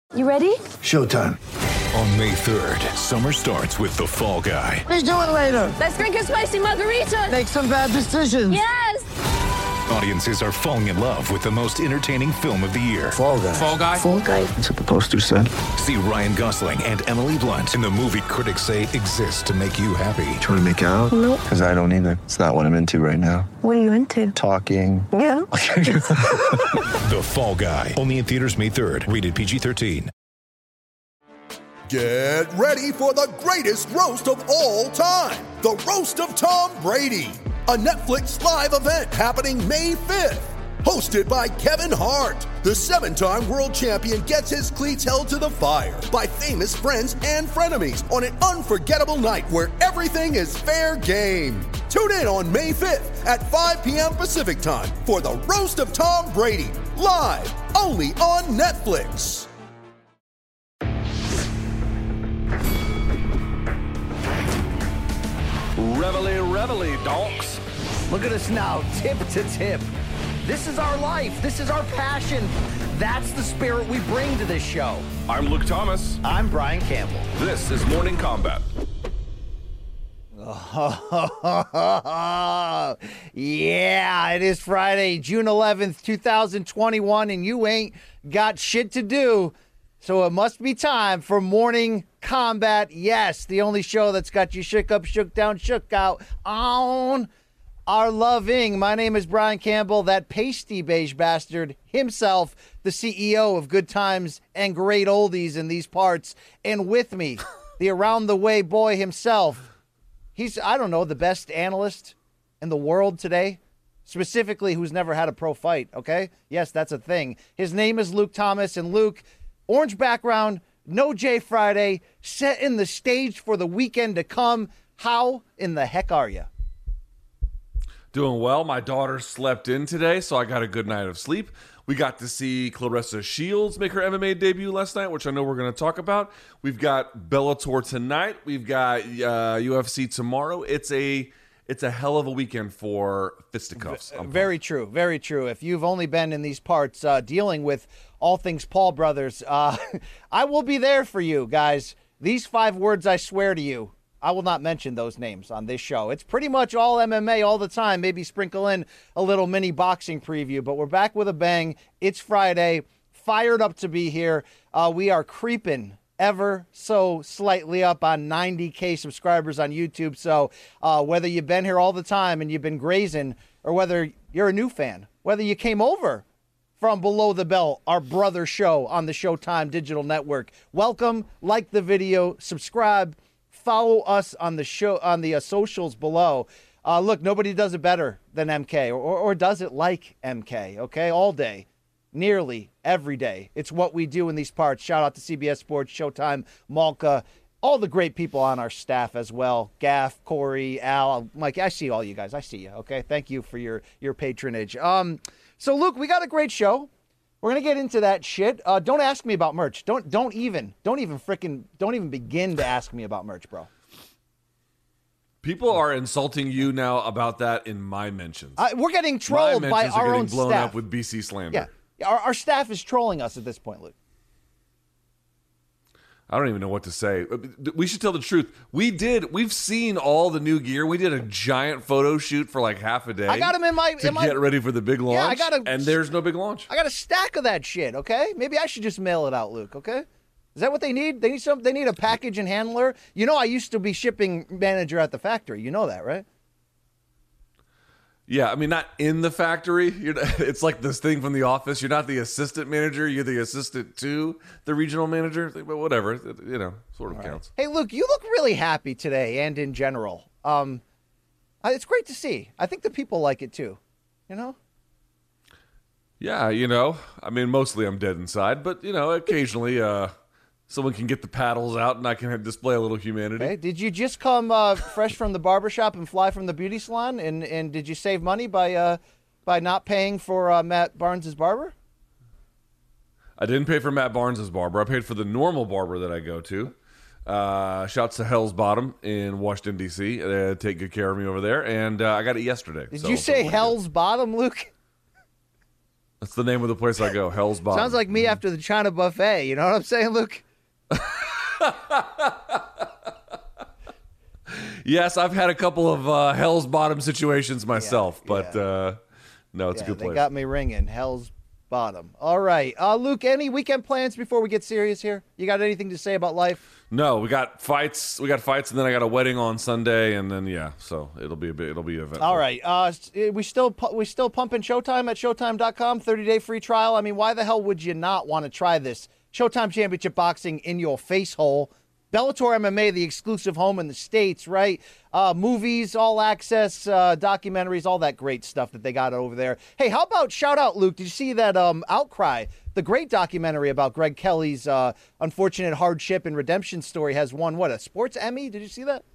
You ready? Showtime. On May 3rd, summer starts with The Fall Guy. Let's do it later. Let's drink a spicy margarita. Make some bad decisions. Yes! Audiences are falling in love with the most entertaining film of the year. Fall Guy. Fall Guy? Fall guy. That's what the poster said. See Ryan Gosling and Emily Blunt in the movie critics say exists to make you happy. Trying to make it out? Nope. Because I don't either. It's not what I'm into right now. What are you into? Talking. Yeah. The Fall Guy. Only in theaters May 3rd. Rated PG-13. Get ready for the greatest roast of all time. The Roast of Tom Brady. A Netflix live event happening May 5th. Hosted by Kevin Hart. The 7-time world champion gets his cleats held to the fire by famous friends and frenemies on an unforgettable night where everything is fair game. Tune in on May 5th at 5 p.m. Pacific time for the Roast of Tom Brady. Live only on Netflix. Reveille, donks. Look at us now, tip to tip. This is our life. This is our passion. That's the spirit we bring to this show. I'm Luke Thomas. I'm Brian Campbell. This is Morning Combat. Yeah, it is Friday, June 11th, 2021, and you ain't got shit to do. So it must be time for Morning Combat. Yes, the only show that's got you shook up, shook down, shook out on our loving. My name is Brian Campbell, that pasty beige bastard himself, the CEO of Good Times and Great Oldies in these parts. And with me, the around the way boy himself. He's, I don't know, the best analyst in the world today. Specifically, who's never had a pro fight, okay? Yes, that's a thing. His name is Luke Thomas, and Luke, orange background, no J Friday, setting the stage for the weekend to come. How in the heck are you? Doing well. My daughter slept in today, so I got a good night of sleep. We got to see Claressa Shields make her MMA debut last night, which I know we're going to talk about. We've got Bellator tonight. We've got UFC tomorrow. It's a hell of a weekend for fisticuffs. Very true. Very true. If you've only been in these parts dealing with all things Paul Brothers, I will be there for you, guys. These 5 words, I swear to you, I will not mention those names on this show. It's pretty much all MMA all the time. Maybe sprinkle in a little mini boxing preview, but we're back with a bang. It's Friday. Fired up to be here. We are creeping ever so slightly up on 90K subscribers on YouTube. So whether you've been here all the time and you've been grazing, or whether you're a new fan, whether you came over from Below the Bell, our brother show on the Showtime Digital Network, welcome. Like the video, subscribe, follow us on the show, on the socials below. Look, nobody does it better than MK, or does it like MK, okay? All day, nearly every day. It's what we do in these parts. Shout out to CBS Sports, Showtime, Malka, all the great people on our staff as well. Gaff, Corey, Al, Mike, I see all you guys. I see you, okay? Thank you for your patronage. So, Luke, we got a great show. We're gonna get into that shit. Don't ask me about merch. Don't even begin to ask me about merch, bro. People are insulting you now about that in my mentions. We're getting trolled by our own blown staff. up with BC slander. Yeah, our staff is trolling us at this point, Luke. I don't even know what to say. We should tell the truth. We've seen all the new gear. We did a giant photo shoot for like half a day. I got them in my get ready for the big launch. Yeah, and there's no big launch. I got a stack of that shit. Okay, maybe I should just mail it out, Luke. Okay, is that what they need? They need a package and handler. You know, I used to be shipping manager at the factory. You know that, right? Yeah, I mean, not in the factory. It's like this thing from The Office. You're not the assistant manager. You're the assistant to the regional manager. But whatever, sort of counts. Hey, Luke, you look really happy today and in general. It's great to see. I think the people like it too, you know? Yeah, I mean, mostly I'm dead inside. But, occasionally someone can get the paddles out and I can display a little humanity. Okay. Did you just come fresh from the barbershop and fly from the beauty salon? And did you save money by not paying for Matt Barnes' barber? I didn't pay for Matt Barnes' barber. I paid for the normal barber that I go to. Shouts to Hell's Bottom in Washington, D.C. Take good care of me over there. And I got it yesterday. Did you say Hell's Bottom, Luke? That's the name of the place I go, Hell's Bottom. Sounds like me after the China buffet. You know what I'm saying, Luke? Yes, I've had a couple of Hell's Bottom situations myself, but no, it's a good place. They got me ringing. Hell's Bottom. All right. Luke, any weekend plans before we get serious here? You got anything to say about life? No, we got fights, and then I got a wedding on Sunday, and then so it'll be eventful. All right. We still pumping Showtime at Showtime.com, 30-day free trial. I mean, why the hell would you not want to try this? Showtime Championship Boxing in your face hole. Bellator MMA, the exclusive home in the States, right? Movies, all access, documentaries, all that great stuff that they got over there. Hey, how about shout out, Luke? Did you see that Outcry? The great documentary about Greg Kelly's unfortunate hardship and redemption story has won, a sports Emmy? Did you see that?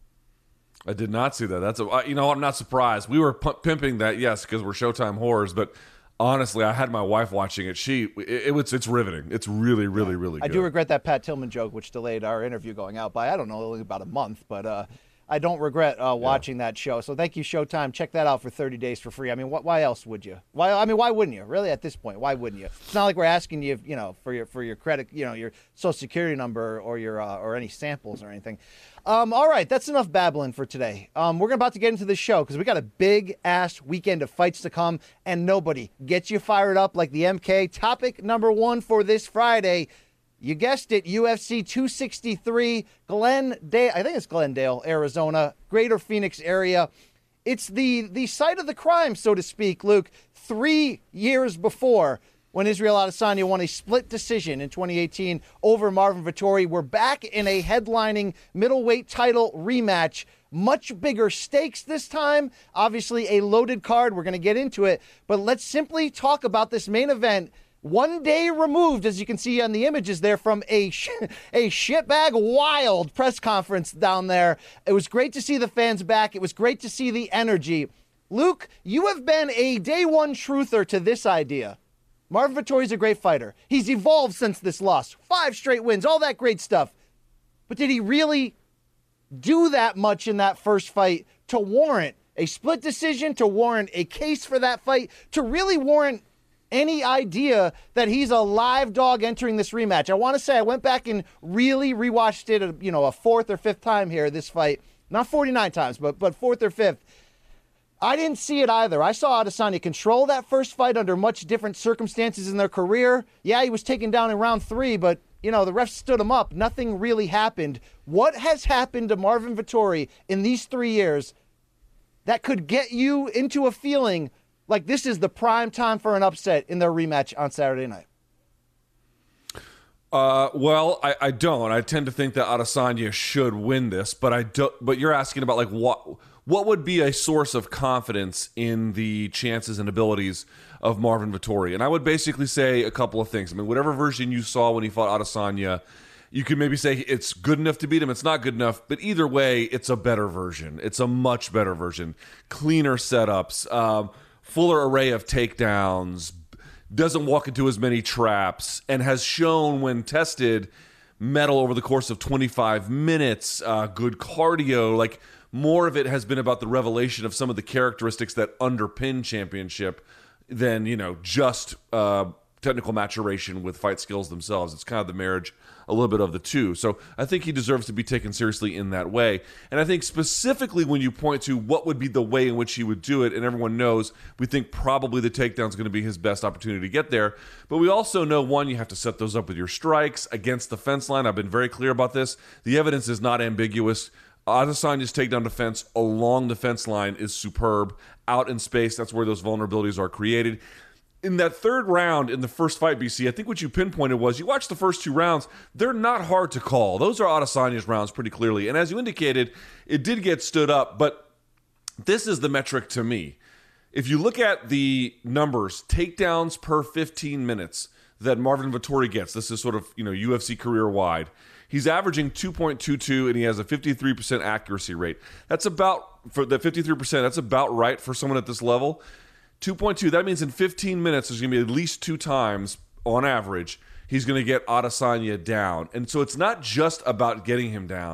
I did not see that. That's I'm not surprised. We were pimping that, yes, because we're Showtime whores, but honestly, I had my wife watching it. It's riveting. It's really, really, really good. I do regret that Pat Tillman joke, which delayed our interview going out by, I don't know, only about a month, but I don't regret watching that show. So thank you, Showtime. Check that out for 30 days for free. I mean, why else would you? Why wouldn't you? Really, at this point, why wouldn't you? It's not like we're asking you, for your credit, your Social Security number or your or any samples or anything. All right, that's enough babbling for today. We're about to get into the show because we got a big-ass weekend of fights to come, and nobody gets you fired up like the MK. Topic number one for this Friday, you guessed it, UFC 263, Glendale, I think it's Glendale, Arizona, Greater Phoenix area. It's the site of the crime, so to speak, Luke. 3 years before, when Israel Adesanya won a split decision in 2018 over Marvin Vettori, we're back in a headlining middleweight title rematch. Much bigger stakes this time. Obviously, a loaded card. We're going to get into it. But let's simply talk about this main event. 1 day removed, as you can see on the images there, from a shitbag wild press conference down there. It was great to see the fans back. It was great to see the energy. Luke, you have been a day one truther to this idea. Marvin Vettori's a great fighter. He's evolved since this loss. 5 straight wins, all that great stuff. But did he really do that much in that first fight to warrant a split decision, to warrant a case for that fight, to really warrant any idea that he's a live dog entering this rematch? I want to say I went back and really rewatched it, a fourth or fifth time here, this fight. Not 49 times, but fourth or fifth. I didn't see it either. I saw Adesanya control that first fight under much different circumstances in their career. Yeah, he was taken down in round 3, but, the refs stood him up. Nothing really happened. What has happened to Marvin Vettori in these 3 years that could get you into a feeling like this is the prime time for an upset in their rematch on Saturday night? Well, I don't. I tend to think that Adesanya should win this, but I don't. But you're asking about like what would be a source of confidence in the chances and abilities of Marvin Vettori? And I would basically say a couple of things. I mean, whatever version you saw when he fought Adesanya, you could maybe say it's good enough to beat him. It's not good enough, but either way, it's a better version. It's a much better version. Cleaner setups, fuller array of takedowns, doesn't walk into as many traps, and has shown when tested mettle over the course of 25 minutes, good cardio. Like, more of it has been about the revelation of some of the characteristics that underpin championship than, just technical maturation with fight skills themselves. It's kind of the marriage, a little bit of the two. So I think he deserves to be taken seriously in that way. And I think specifically when you point to what would be the way in which he would do it, and everyone knows, we think probably the takedown is going to be his best opportunity to get there. But we also know, one, you have to set those up with your strikes against the fence line. I've been very clear about this. The evidence is not ambiguous. Adesanya's takedown defense along the fence line is superb. Out in space, that's where those vulnerabilities are created. In that third round in the first fight, BC, I think what you pinpointed was you watch the first 2 rounds, they're not hard to call. Those are Adesanya's rounds pretty clearly. And as you indicated, it did get stood up, but this is the metric to me. If you look at the numbers, takedowns per 15 minutes that Marvin Vettori gets, this is sort of, UFC career-wide, he's averaging 2.22, and he has a 53% accuracy rate. That's about, for the 53%, that's about right for someone at this level. 2.2, that means in 15 minutes, there's going to be at least 2 times, on average, he's going to get Adesanya down. And so it's not just about getting him down.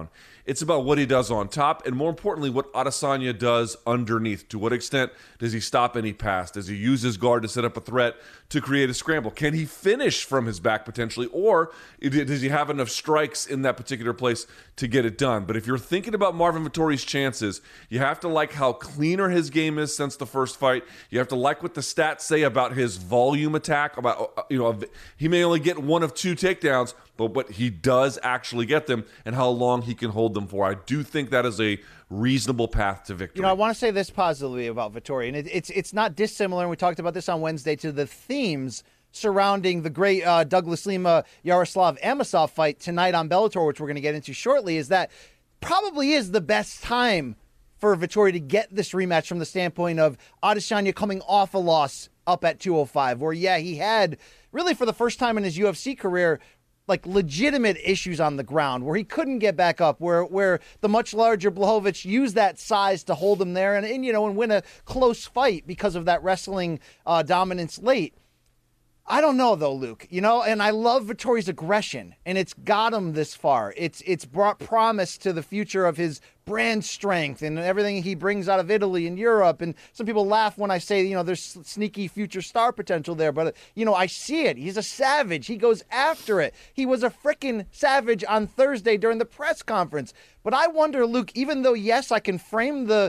It's about what he does on top, and more importantly, what Adesanya does underneath. To what extent does he stop any pass? Does he use his guard to set up a threat to create a scramble? Can he finish from his back potentially, or does he have enough strikes in that particular place to get it done? But if you're thinking about Marvin Vettori's chances, you have to like how cleaner his game is since the first fight. You have to like what the stats say about his volume attack. About he may only get 1 of 2 takedowns, but he does actually get them, and how long he can hold them for. I do think that is a reasonable path to victory. I want to say this positively about Vettori, and it's not dissimilar, and we talked about this on Wednesday, to the themes surrounding the great Douglas Lima Yaroslav Amosov fight tonight on Bellator, which we're going to get into shortly, is that probably is the best time for Vettori to get this rematch from the standpoint of Adesanya coming off a loss up at 205, where, he had, really for the first time in his UFC career, like legitimate issues on the ground where he couldn't get back up, where the much larger Blachowicz used that size to hold him there and win a close fight because of that wrestling dominance late. I don't know though, Luke, and I love Vettori's aggression, and it's got him this far. It's brought promise to the future of his brand strength and everything he brings out of Italy and Europe. And some people laugh when I say, there's sneaky future star potential there, but I see it. He's a savage. He goes after it. He was a freaking savage on Thursday during the press conference. But I wonder, Luke, even though, yes, I can frame the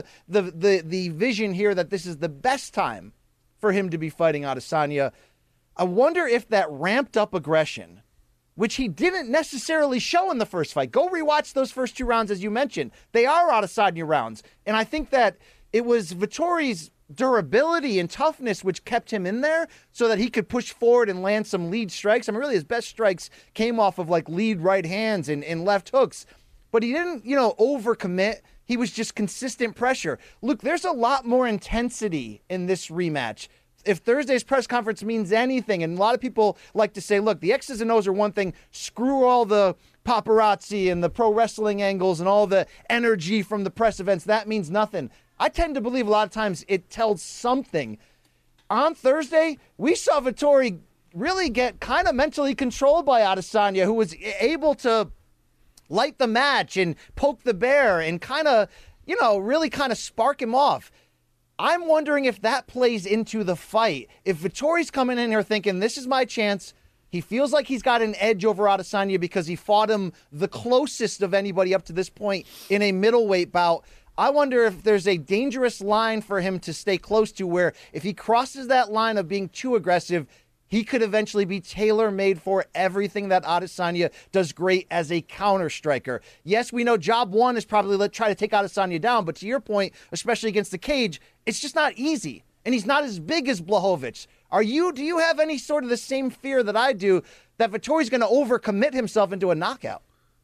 vision here that this is the best time for him to be fighting Adesanya, I wonder if that ramped up aggression, which he didn't necessarily show in the first fight. Go rewatch those first 2 rounds, as you mentioned. They are Adesanya rounds. And I think that it was Vettori's durability and toughness which kept him in there so that he could push forward and land some lead strikes. I mean, really, his best strikes came off of like lead right hands and left hooks. But he didn't, overcommit. He was just consistent pressure. Look, there's a lot more intensity in this rematch. If Thursday's press conference means anything, and a lot of people like to say, look, the X's and O's are one thing, screw all the paparazzi and the pro wrestling angles and all the energy from the press events, that means nothing. I tend to believe a lot of times it tells something. On Thursday, we saw Vettori really get kind of mentally controlled by Adesanya, who was able to light the match and poke the bear and kind of, really kind of spark him off. I'm wondering if that plays into the fight. If Vettori's coming in here thinking, this is my chance, he feels like he's got an edge over Adesanya because he fought him the closest of anybody up to this point in a middleweight bout. I wonder if there's a dangerous line for him to stay close to, where if he crosses that line of being too aggressive, he could eventually be tailor-made for everything that Adesanya does great as a counter-striker. Yes, we know job one is probably try to take Adesanya down, but to your point, especially against the cage, it's just not easy. And he's not as big as Blachowicz. Do you have any sort of the same fear that I do that Vettori's going to overcommit himself into a knockout?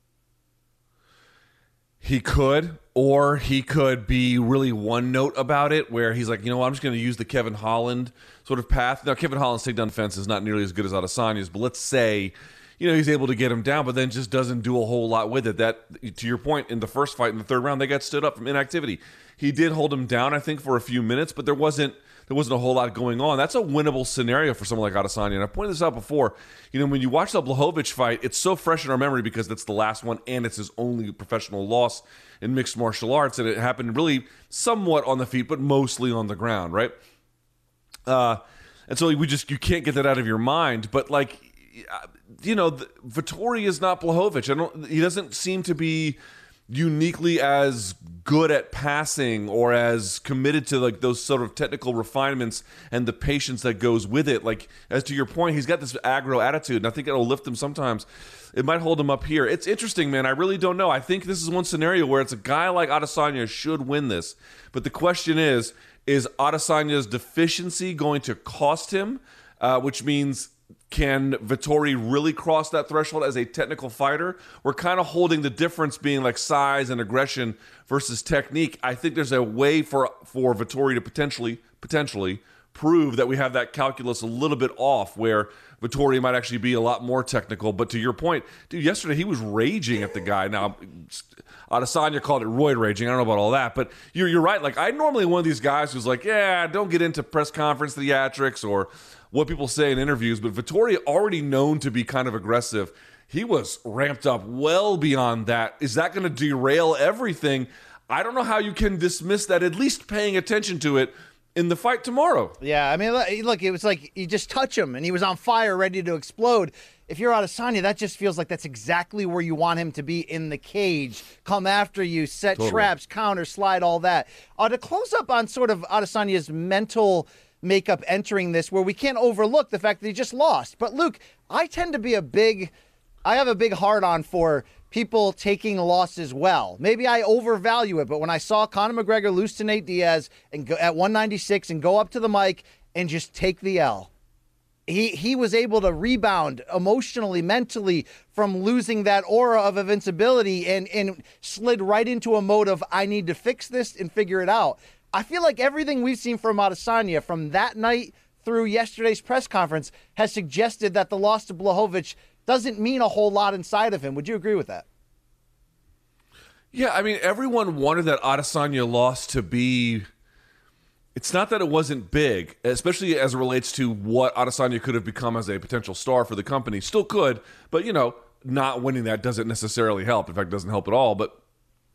He could, or he could be really one note about it, where he's like, I'm just going to use the Kevin Holland sort of path. Now, Kevin Holland's takedown defense is not nearly as good as Adesanya's, but let's say, he's able to get him down, but then just doesn't do a whole lot with it. That, to your point, in the first fight, in the third round, they got stood up from inactivity. He did hold him down, I think, for a few minutes, but there wasn't a whole lot going on. That's a winnable scenario for someone like Adesanya. And I pointed this out before. When you watch the Blachowicz fight, it's so fresh in our memory because it's the last one and it's his only professional loss in mixed martial arts, and it happened really somewhat on the feet, but mostly on the ground, right? And so you can't get that out of your mind. But Vettori is not Blachowicz. He doesn't seem to be uniquely as good at passing or as committed to those sort of technical refinements and the patience that goes with it. As to your point, he's got this aggro attitude, and I think it'll lift him sometimes. It might hold him up here. It's interesting, man. I really don't know. I think this is one scenario where it's a guy like Adesanya should win this. But the question is Adesanya's deficiency going to cost him? Which means, can Vettori really cross that threshold as a technical fighter? We're kind of holding the difference being size and aggression versus technique. I think there's a way for Vettori to potentially prove that we have that calculus a little bit off, where Vettori might actually be a lot more technical. But to your point, dude, yesterday he was raging at the guy. Now, Adesanya called it roid raging. I don't know about all that, but you're right. I'm normally one of these guys who's don't get into press conference theatrics or what people say in interviews, but Vettori, already known to be kind of aggressive, he was ramped up well beyond that. Is that going to derail everything? I don't know how you can dismiss that, at least paying attention to it in the fight tomorrow. Yeah, I mean, look, it was like you just touch him and he was on fire, ready to explode. If you're Adesanya, that just feels like that's exactly where you want him to be in the cage. Come after you, set traps, counter, slide, all that. To close up on sort of Adesanya's mental makeup entering this, where we can't overlook the fact that he just lost. But Luke, I tend to be I have a big hard-on for people taking losses well. Maybe I overvalue it, but when I saw Conor McGregor lose to Nate Diaz and go at 196 and go up to the mic and just take the L, he was able to rebound emotionally, mentally from losing that aura of invincibility and slid right into a mode of, I need to fix this and figure it out. I feel like everything we've seen from Adesanya from that night through yesterday's press conference has suggested that the loss to Blachowicz doesn't mean a whole lot inside of him. Would you agree with that? Yeah, I mean, everyone wanted that Adesanya loss to be... It's not that it wasn't big, especially as it relates to what Adesanya could have become as a potential star for the company. Still could, but, not winning that doesn't necessarily help. In fact, it doesn't help at all. But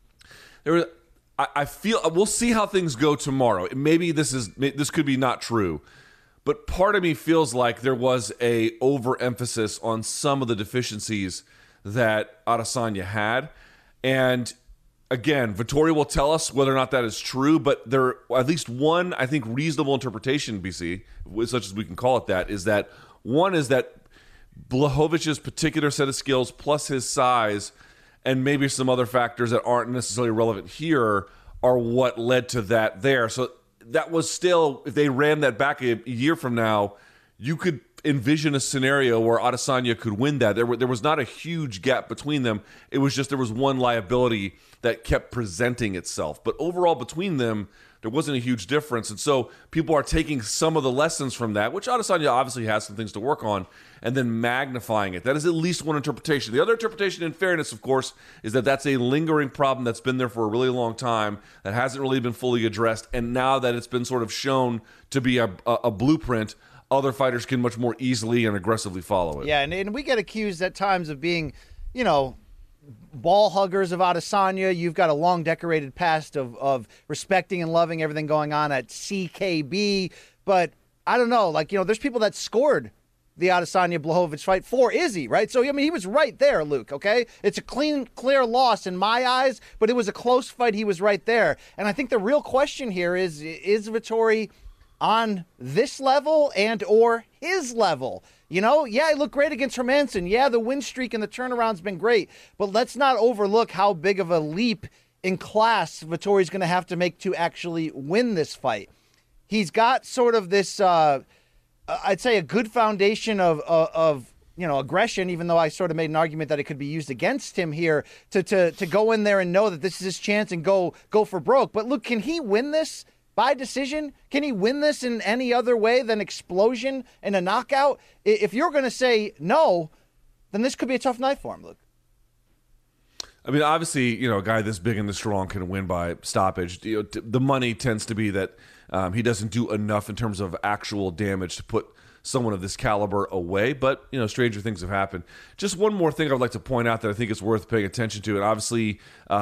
I feel... We'll see how things go tomorrow. Maybe this could be not true. But part of me feels like there was a overemphasis on some of the deficiencies that Adesanya had. And again, Vettori will tell us whether or not that is true, but there at least one, I think, reasonable interpretation, BC, such as we can call it that, is that one is that Blachowicz's particular set of skills plus his size and maybe some other factors that aren't necessarily relevant here are what led to that there. So that was still, if they ran that back a year from now, you could envision a scenario where Adesanya could win that. There was not a huge gap between them. It was just there was one liability that kept presenting itself. But overall, between them, there wasn't a huge difference. And so people are taking some of the lessons from that, which Adesanya obviously has some things to work on, and then magnifying it. That is at least one interpretation. The other interpretation, in fairness, of course, is that that's a lingering problem that's been there for a really long time, that hasn't really been fully addressed. And now that it's been sort of shown to be a blueprint, other fighters can much more easily and aggressively follow it. Yeah, and we get accused at times of being, ball huggers of Adesanya. You've got a long decorated past of respecting and loving everything going on at CKB. But I don't know, there's people that scored the Adesanya Blachowicz fight for Izzy, right? So, he was right there, Luke, okay? It's a clear loss in my eyes, but it was a close fight. He was right there. And I think the real question here is Vettori on this level and or his level? Yeah, he looked great against Hermansson. Yeah, the win streak and the turnaround's been great. But let's not overlook how big of a leap in class Vettori's going to have to make to actually win this fight. He's got sort of this, I'd say, a good foundation of aggression, even though I sort of made an argument that it could be used against him here to go in there and know that this is his chance and go for broke. But look, can he win this by decision? Can he win this in any other way than explosion and a knockout? If you're going to say no, then this could be a tough night for him, Luke. I mean, obviously, a guy this big and this strong can win by stoppage. The money tends to be that he doesn't do enough in terms of actual damage to put someone of this caliber away. But, stranger things have happened. Just one more thing I'd like to point out that I think is worth paying attention to. And obviously,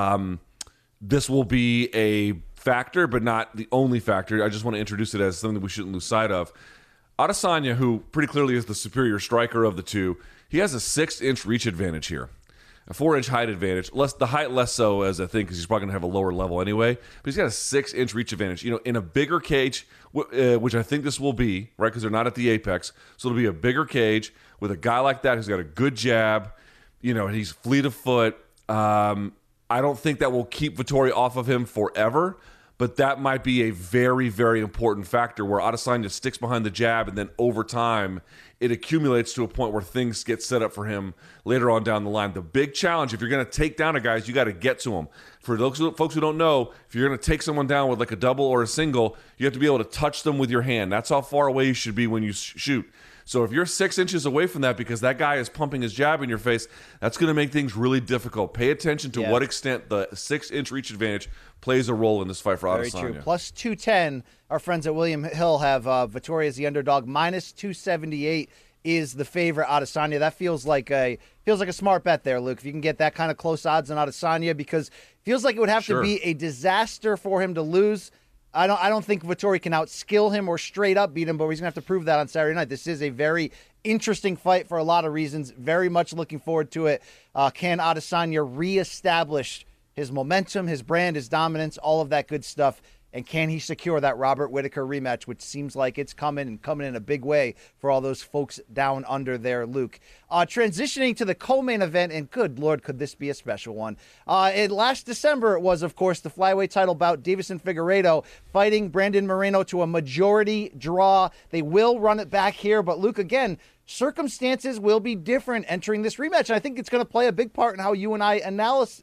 this will be a factor, but not the only factor. I just want to introduce it as something that we shouldn't lose sight of. Adesanya, who pretty clearly is the superior striker of the two, he has a 6-inch reach advantage here. A 4-inch height advantage. The height less so, as I think, because he's probably going to have a lower level anyway. But he's got a 6-inch reach advantage. In a bigger cage, which I think this will be, right, because they're not at the apex. So it'll be a bigger cage with a guy like that who's got a good jab. He's fleet of foot. I don't think that will keep Vettori off of him forever. But that might be a very, very important factor where Adesanya sticks behind the jab, and then over time, it accumulates to a point where things get set up for him later on down the line. The big challenge, if you're going to take down a guy, is you got to get to him. For those folks who don't know, if you're going to take someone down with like a double or a single, you have to be able to touch them with your hand. That's how far away you should be when you shoot. So if you're 6 inches away from that because that guy is pumping his jab in your face, that's going to make things really difficult. Pay attention to what extent the 6-inch reach advantage plays a role in this fight for Adesanya. Very true. Plus 210. Our friends at William Hill have Vettori as the underdog. Minus 278 is the favorite Adesanya. That feels like a smart bet there, Luke. If you can get that kind of close odds on Adesanya, because it feels like it would have to be a disaster for him to lose. I don't think Vettori can outskill him or straight up beat him, but he's going to have to prove that on Saturday night. This is a very interesting fight for a lot of reasons. Very much looking forward to it. Can Adesanya reestablish his momentum, his brand, his dominance, all of that good stuff? And can he secure that Robert Whittaker rematch, which seems like it's coming in a big way for all those folks down under there, Luke. Transitioning to the co-main event, and good Lord, could this be a special one. Last December, it was, of course, the flyweight title bout, Deiveson Figueiredo fighting Brandon Moreno to a majority draw. They will run it back here, but Luke, again, circumstances will be different entering this rematch. And I think it's going to play a big part in how you and I analyze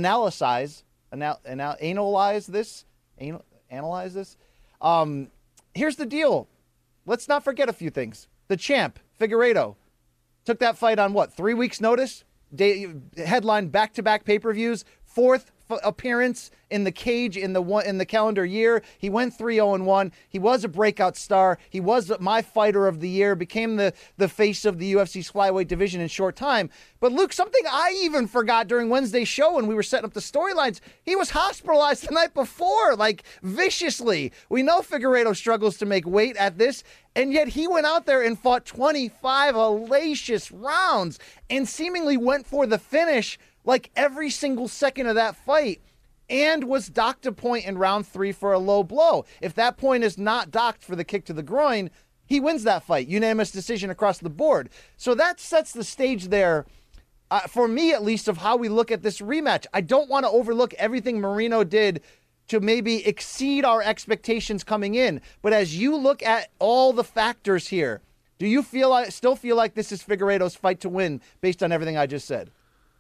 this. Here's the deal. Let's not forget a few things. The champ, Figueiredo, took that fight on 3 weeks' notice? Headline back-to-back pay-per-views, fourth appearance in the cage in the calendar year. He went 3-0-1. He was a breakout star. He was my fighter of the year, became the face of the UFC's flyweight division in short time. But Luke, something I even forgot during Wednesday's show when we were setting up the storylines, he was hospitalized the night before, like viciously. We know Figueiredo struggles to make weight at this, and yet he went out there and fought 25 hellacious rounds and seemingly went for the finish like every single second of that fight, and was docked a point in round 3 for a low blow. If that point is not docked for the kick to the groin, he wins that fight. Unanimous decision across the board. So that sets the stage there, for me at least, of how we look at this rematch. I don't want to overlook everything Moreno did to maybe exceed our expectations coming in. But as you look at all the factors here, do you still feel like this is Figueiredo's fight to win based on everything I just said?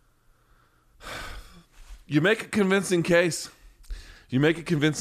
You make a convincing case. Man,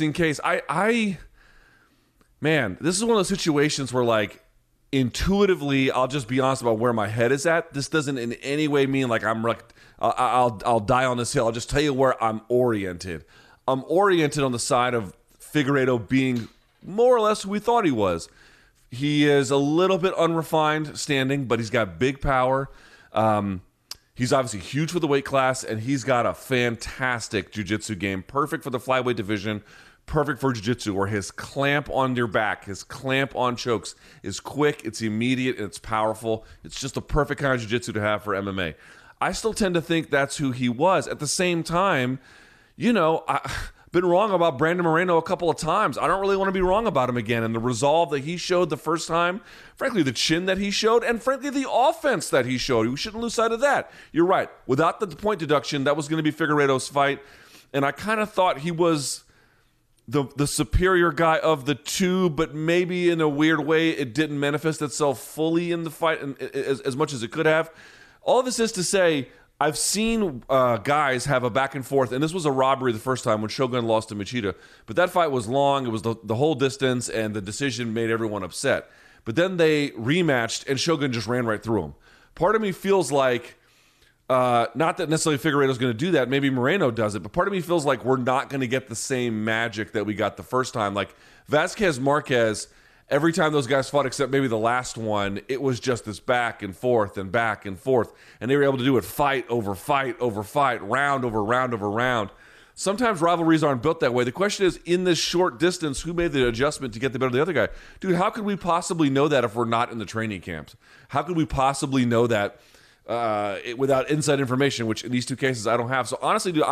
this is one of those situations where, like, intuitively, I'll just be honest about where my head is at. This doesn't in any way mean like I'll die on this hill. I'll just tell you where I'm oriented. I'm oriented on the side of Figueiredo being more or less who we thought he was. He is a little bit unrefined standing, but he's got big power. He's obviously huge for the weight class, and he's got a fantastic jiu-jitsu game. Perfect for the flyweight division, perfect for jiu-jitsu, where his clamp on your back, his clamp on chokes is quick, it's immediate, and it's powerful. It's just a perfect kind of jiu-jitsu to have for MMA. I still tend to think that's who he was. At the same time, I've been wrong about Brandon Moreno a couple of times. I don't really want to be wrong about him again. And the resolve that he showed the first time, frankly, the chin that he showed, and frankly, the offense that he showed. We shouldn't lose sight of that. You're right. Without the point deduction, that was going to be Figueiredo's fight. And I kind of thought he was the superior guy of the two, but maybe in a weird way, it didn't manifest itself fully in the fight as much as it could have. All of this is to say, I've seen guys have a back and forth, and this was a robbery the first time when Shogun lost to Machida. But that fight was long. It was the whole distance, and the decision made everyone upset. But then they rematched, and Shogun just ran right through him. Part of me feels like, not that necessarily Figueiredo's going to do that. Maybe Moreno does it. But part of me feels like we're not going to get the same magic that we got the first time. Like Vasquez Marquez, every time those guys fought, except maybe the last one, it was just this back and forth and back and forth. And they were able to do it fight over fight over fight, round over round over round. Sometimes rivalries aren't built that way. The question is, in this short distance, who made the adjustment to get the better of the other guy? Dude, how could we possibly know that if we're not in the training camps? How could we possibly know that without inside information, which in these two cases I don't have? So honestly, dude,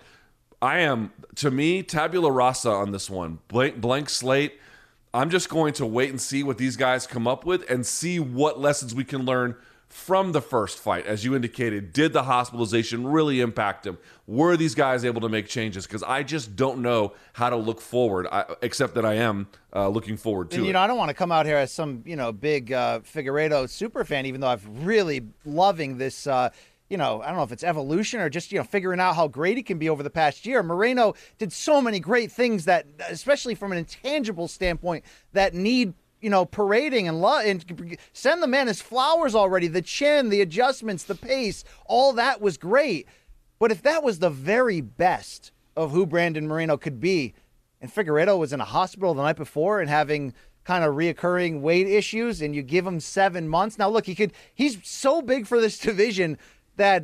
to me, tabula rasa on this one. Blank slate. I'm just going to wait and see what these guys come up with and see what lessons we can learn from the first fight. As you indicated, did the hospitalization really impact him? Were these guys able to make changes? Because I just don't know how to look forward, except that I am looking forward to it. I don't want to come out here as some, big Figueiredo super fan, even though I'm really loving this I don't know if it's evolution or just, figuring out how great he can be over the past year. Moreno did so many great things that, especially from an intangible standpoint, that need parading and send the man his flowers already. The chin, the adjustments, the pace, all that was great. But if that was the very best of who Brandon Moreno could be, and Figueiredo was in a hospital the night before and having kind of reoccurring weight issues, and you give him 7 months. Now, look, he's so big for this division that,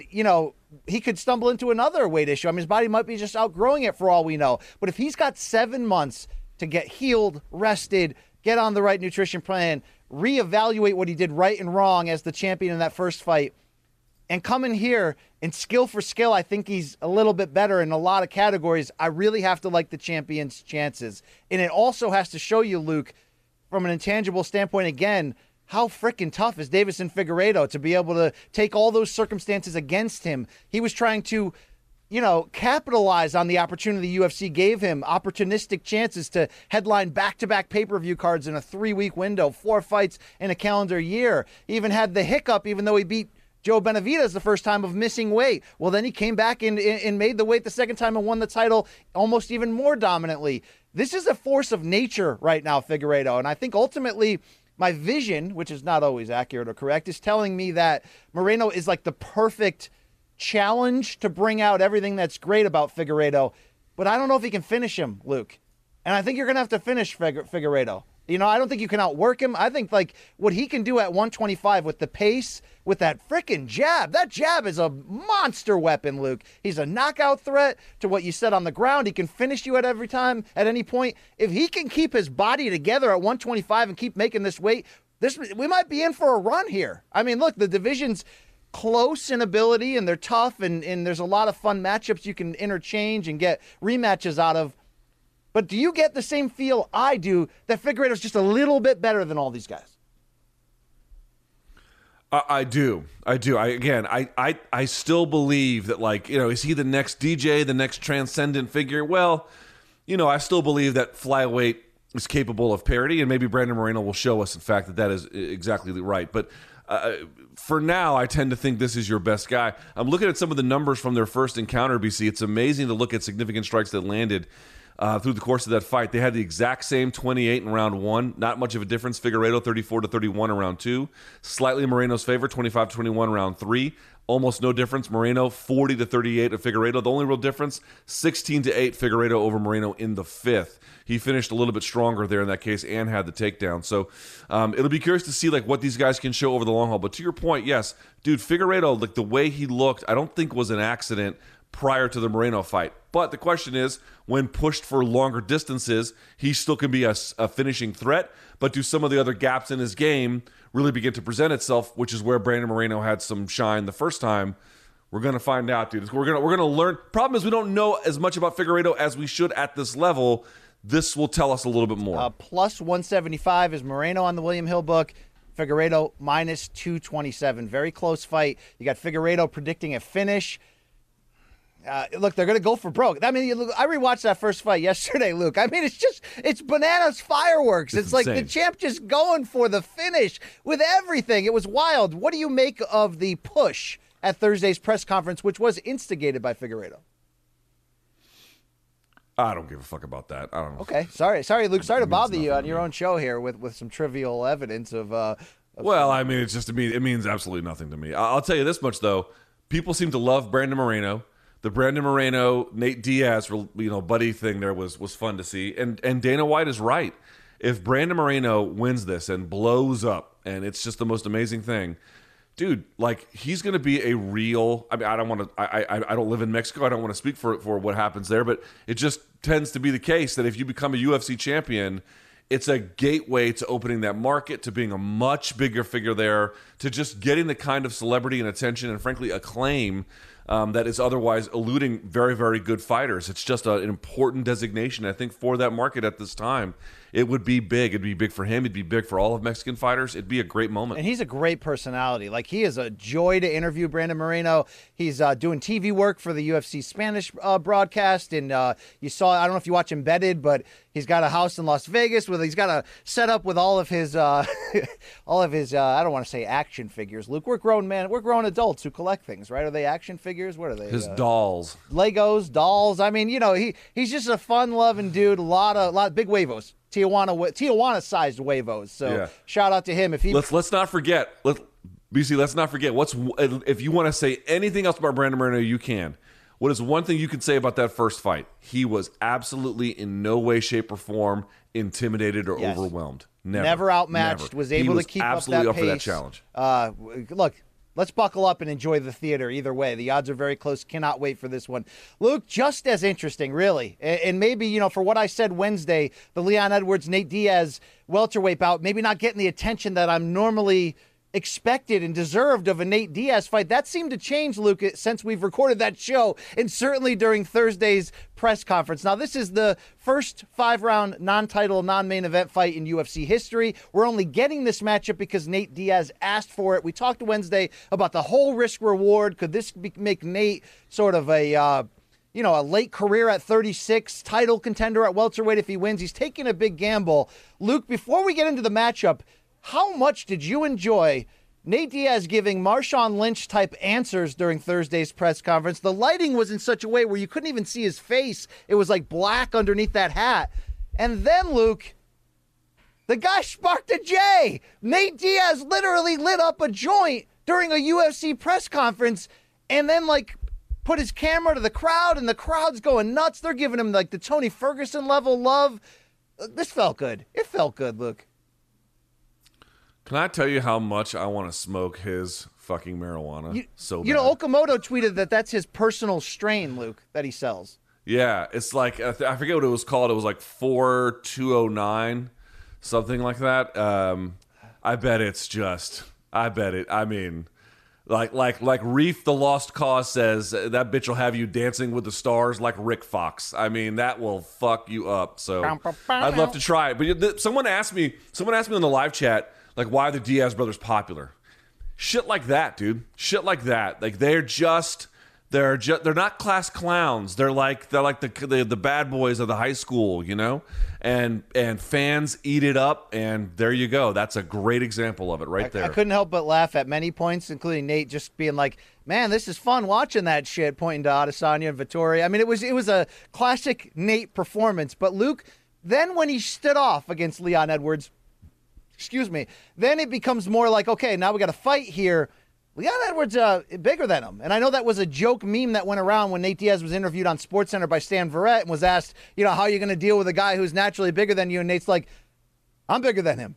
he could stumble into another weight issue. I mean, his body might be just outgrowing it for all we know. But if he's got 7 months to get healed, rested, get on the right nutrition plan, reevaluate what he did right and wrong as the champion in that first fight, and come in here and skill for skill, I think he's a little bit better in a lot of categories. I really have to like the champion's chances. And it also has to show you, Luke, from an intangible standpoint, again, how freaking tough is Deiveson Figueiredo to be able to take all those circumstances against him. He was trying to, capitalize on the opportunity the UFC gave him, opportunistic chances to headline back-to-back pay-per-view cards in a 3-week window, 4 fights in a calendar year. He even had the hiccup, even though he beat Joe Benavidez the first time, of missing weight. Well, then he came back and made the weight the second time and won the title almost even more dominantly. This is a force of nature right now, Figueiredo, and I think ultimately my vision, which is not always accurate or correct, is telling me that Moreno is like the perfect challenge to bring out everything that's great about Figueiredo. But I don't know if he can finish him, Luke. And I think you're going to have to finish Figueiredo. I don't think you can outwork him. I think like what he can do at 125 with the pace, with that freaking jab. That jab is a monster weapon, Luke. He's a knockout threat to what you said on the ground. He can finish you at every time, at any point. If he can keep his body together at 125 and keep making this weight, we might be in for a run here. I mean, look, the division's close in ability and they're tough and there's a lot of fun matchups you can interchange and get rematches out of. But do you get the same feel I do that Figueiredo's just a little bit better than all these guys? I do. I still believe that, is he the next DJ, the next transcendent figure? Well, I still believe that flyweight is capable of parity, and maybe Brandon Moreno will show us, in fact, that is exactly right. But for now, I tend to think this is your best guy. I'm looking at some of the numbers from their first encounter, BC. It's amazing to look at significant strikes that landed through the course of that fight. They had the exact same 28 in round 1. Not much of a difference. Figueiredo 34-31 in round 2. Slightly in Moreno's favor, 25-21 round 3. Almost no difference. Moreno 40-38 of Figueiredo. The only real difference, 16-8 Figueiredo over Moreno in the 5th. He finished a little bit stronger there in that case and had the takedown. So it'll be curious to see what these guys can show over the long haul. But to your point, yes, dude, Figueiredo, the way he looked, I don't think was an accident prior to the Moreno fight. But the question is, when pushed for longer distances, he still can be a finishing threat. But do some of the other gaps in his game really begin to present itself, which is where Brandon Moreno had some shine the first time? We're going to find out, dude. We're going to learn. Problem is, we don't know as much about Figueiredo as we should at this level. This will tell us a little bit more. Plus 175 is Moreno on the William Hill book. Figueiredo minus 227. Very close fight. You got Figueiredo predicting a finish. Look, they're going to go for broke. I mean, I rewatched that first fight yesterday, Luke. I mean, it's bananas fireworks. It's like the champ just going for the finish with everything. It was wild. What do you make of the push at Thursday's press conference, which was instigated by Figueiredo? I don't give a fuck about that. I don't know. Okay, sorry, Luke. Sorry to bother you on your own show here with some trivial evidence of. Well, I mean, it means absolutely nothing to me. I'll tell you this much though: people seem to love Brandon Moreno. The Brandon Moreno, Nate Diaz, buddy thing there was fun to see. And Dana White is right. If Brandon Moreno wins this and blows up, and it's just the most amazing thing, dude, he's going to be a real. I mean, I don't live in Mexico. I don't want to speak for what happens there, but it just tends to be the case that if you become a UFC champion, it's a gateway to opening that market, to being a much bigger figure there, to just getting the kind of celebrity and attention and, frankly, acclaim that is otherwise eluding very, very good fighters. It's just an important designation, I think, for that market at this time. It would be big. It'd be big for him. It'd be big for all of Mexican fighters. It'd be a great moment. And he's a great personality. He is a joy to interview, Brandon Moreno. He's doing TV work for the UFC Spanish broadcast. And you saw, I don't know if you watch Embedded, but he's got a house in Las Vegas where he's got a setup with all of his, I don't want to say action figures. Luke, we're grown men. We're grown adults who collect things, right? Are they action figures? What are they? His dolls. Legos, dolls. I mean, he's just a fun-loving dude. A lot of big huevos. Tijuana-sized huevos. So shout out to him. If he let's not forget. BC, let's not forget. If you want to say anything else about Brandon Moreno, you can. What is one thing you can say about that first fight? He was absolutely in no way, shape, or form intimidated or overwhelmed. Never outmatched. Never. Was able to keep absolutely up that for pace. that challenge. Look, let's buckle up and enjoy the theater. Either way, the odds are very close. Cannot wait for this one. Luke, just as interesting, really. And maybe, for what I said Wednesday, the Leon Edwards, Nate Diaz welterweight bout, maybe not getting the attention that I'm normally expected and deserved of a Nate Diaz fight. That seemed to change, Luke, since we've recorded that show, and certainly during Thursday's press conference. Now, this is the first 5-round non-title, non-main event fight in UFC history. We're only getting this matchup because Nate Diaz asked for it. We talked Wednesday about the whole risk-reward. Could this make Nate sort of a late career at 36, title contender at welterweight if he wins? He's taking a big gamble. Luke, before we get into the matchup, how much did you enjoy Nate Diaz giving Marshawn Lynch-type answers during Thursday's press conference? The lighting was in such a way where you couldn't even see his face. It was like black underneath that hat. And then, Luke, the guy sparked a J. Nate Diaz literally lit up a joint during a UFC press conference and then, put his camera to the crowd, and the crowd's going nuts. They're giving him, the Tony Ferguson level love. This felt good. It felt good, Luke. Can I tell you how much I want to smoke his fucking marijuana? Bad. Okamoto tweeted that that's his personal strain, Luke, that he sells. Yeah, it's like, I forget what it was called. It was like 4209, something like that. I bet it. I mean, like Reef the Lost Cause says, that bitch will have you dancing with the stars like Rick Fox. I mean, that will fuck you up. So I'd love to try it. But someone asked me in the live chat, why are the Diaz brothers popular? Shit like that, dude. Shit like that. They're not class clowns. They're like the bad boys of the high school, And fans eat it up, and there you go. That's a great example of it right there. I couldn't help but laugh at many points, including Nate just being like, "Man, this is fun watching that shit," pointing to Adesanya and Vettori. I mean, it was a classic Nate performance. But Luke, then when he stood off against Leon Edwards, then it becomes more like, okay, now we got to fight here. Leon Edwards bigger than him. And I know that was a joke meme that went around when Nate Diaz was interviewed on SportsCenter by Stan Verrett and was asked, how are you going to deal with a guy who's naturally bigger than you? And Nate's like, I'm bigger than him.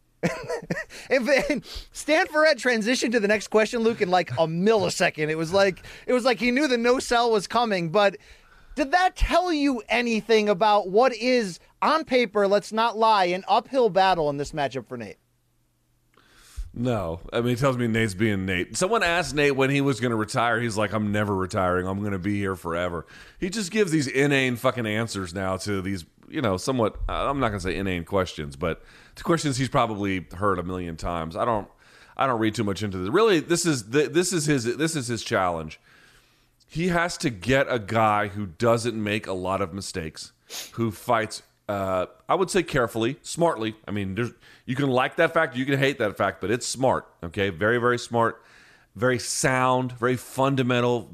And Stan Verrett transitioned to the next question, Luke, in like a millisecond. It was like he knew the no sell was coming. But did that tell you anything about what is, on paper, let's not lie, an uphill battle in this matchup for Nate? No. I mean, it tells me Nate's being Nate. Someone asked Nate when he was going to retire. He's like, I'm never retiring. I'm going to be here forever. He just gives these inane fucking answers now to these, somewhat, I'm not going to say inane questions, but to questions he's probably heard a million times. I don't read too much into this. Really, this is his challenge. He has to get a guy who doesn't make a lot of mistakes, who fights I would say carefully, smartly. I mean, you can like that fact, you can hate that fact, but it's smart, okay? Very, very smart, very sound, very fundamental,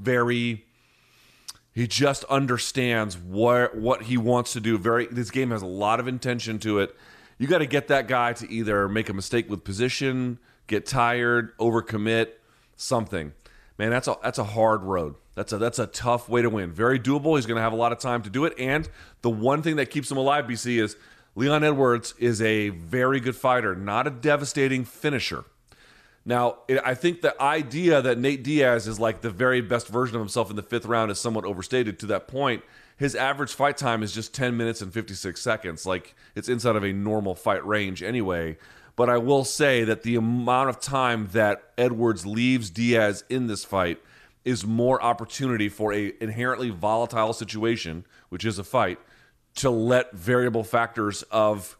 he just understands what he wants to do. This game has a lot of intention to it. You got to get that guy to either make a mistake with position, get tired, overcommit, something. Man, that's a hard road. That's a tough way to win. Very doable. He's going to have a lot of time to do it. And the one thing that keeps him alive, BC, is Leon Edwards is a very good fighter, not a devastating finisher. Now, I think the idea that Nate Diaz is like the very best version of himself in the fifth round is somewhat overstated. To that point, his average fight time is just 10 minutes and 56 seconds. Like, it's inside of a normal fight range anyway. But I will say that the amount of time that Edwards leaves Diaz in this fight is more opportunity for a inherently volatile situation, which is a fight, to let variable factors of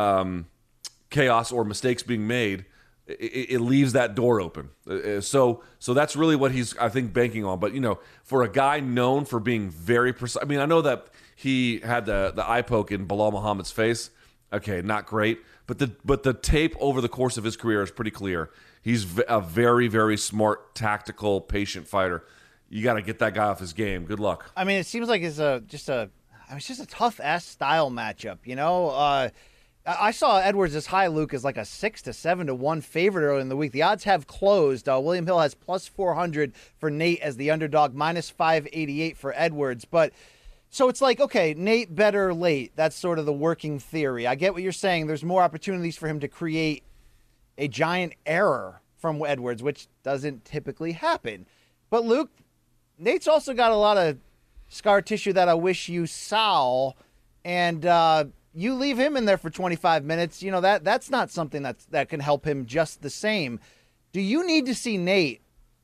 chaos or mistakes being made, it leaves that door open. So that's really what he's, I think, banking on. But, for a guy known for being very precise, I mean, I know that he had the eye poke in Bilal Muhammad's face. Okay, not great. But the tape over the course of his career is pretty clear. He's a very, very smart, tactical, patient fighter. You got to get that guy off his game. Good luck. I mean, it seems like it's it's just a tough-ass style matchup, you know? I saw Edwards as high, Luke, as like a 6 to 7 to 1 favorite early in the week. The odds have closed. William Hill has plus 400 for Nate as the underdog, minus 588 for Edwards. But so it's like, okay, Nate better late. That's sort of the working theory. I get what you're saying. There's more opportunities for him to create a giant error from Edwards, which doesn't typically happen. But Luke, Nate's also got a lot of scar tissue that I wish you saw, and you leave him in there for 25 minutes. You know, that's not something that can help him just the same. Do you need to see Nate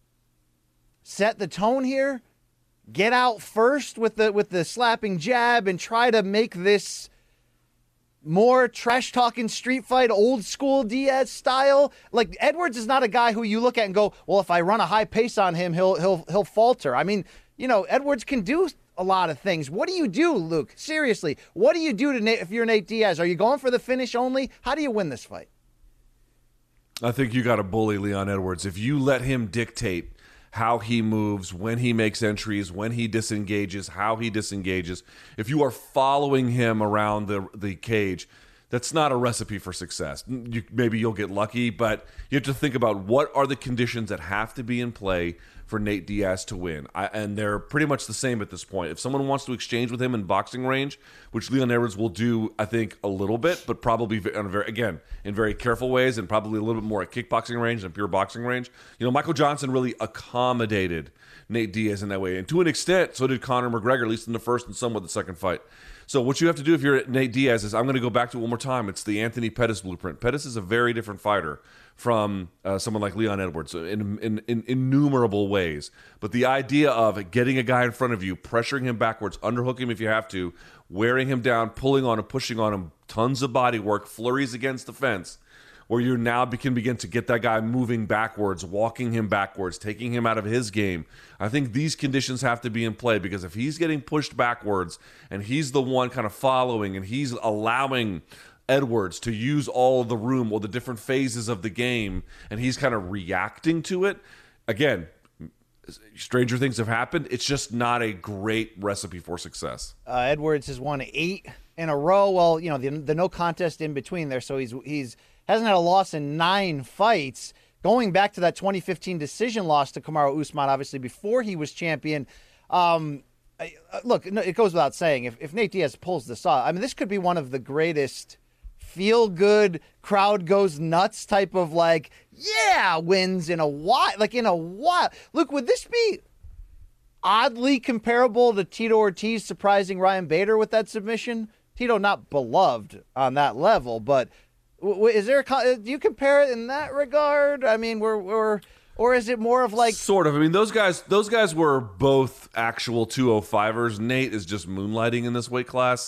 set the tone here, get out first with the slapping jab, and try to make this more trash-talking street fight, old-school Diaz style? Like, Edwards is not a guy who you look at and go, well, if I run a high pace on him, he'll falter. I mean, you know, Edwards can do a lot of things. What do you do, Luke? Seriously, what do you do to Nate if you're Nate Diaz? Are you going for the finish only? How do you win this fight? I think you got to bully Leon Edwards. If you let him dictate how he moves, when he makes entries, when he disengages, how he disengages, if you are following him around the cage, that's not a recipe for success. Maybe you'll get lucky, but you have to think about what are the conditions that have to be in play for Nate Diaz to win. And they're pretty much the same at this point. If someone wants to exchange with him in boxing range, which Leon Edwards will do, I think, a little bit, but probably in very careful ways, and probably a little bit more at kickboxing range than pure boxing range. You know, Michael Johnson really accommodated Nate Diaz in that way. And to an extent, so did Conor McGregor, at least in the first and somewhat the second fight. So what you have to do if you're Nate Diaz is, I'm going to go back to it one more time. It's the Anthony Pettis blueprint. Pettis is a very different fighter from someone like Leon Edwards in innumerable ways. But the idea of getting a guy in front of you, pressuring him backwards, underhook him if you have to, wearing him down, pulling on him, pushing on him, tons of body work, flurries against the fence, where you now can begin to get that guy moving backwards, walking him backwards, taking him out of his game. I think these conditions have to be in play, because if he's getting pushed backwards and he's the one kind of following and he's allowing Edwards to use all of the room or the different phases of the game and he's kind of reacting to it, again, stranger things have happened. It's just not a great recipe for success. Edwards has won 8 in a row. Well, you know, the no contest in between there, so he's hasn't had a loss in 9 fights, going back to that 2015 decision loss to Kamaru Usman, obviously, before he was champion. Look, it goes without saying, if Nate Diaz pulls this off, I mean, this could be one of the greatest feel-good, crowd goes nuts type of, like, yeah, wins in a while. Like, in a while. Look, would this be oddly comparable to Tito Ortiz surprising Ryan Bader with that submission? Tito not beloved on that level, but is there do you compare it in that regard? I mean, or is it more of like sort of? I mean, those guys were both actual 205ers. Nate is just moonlighting in this weight class.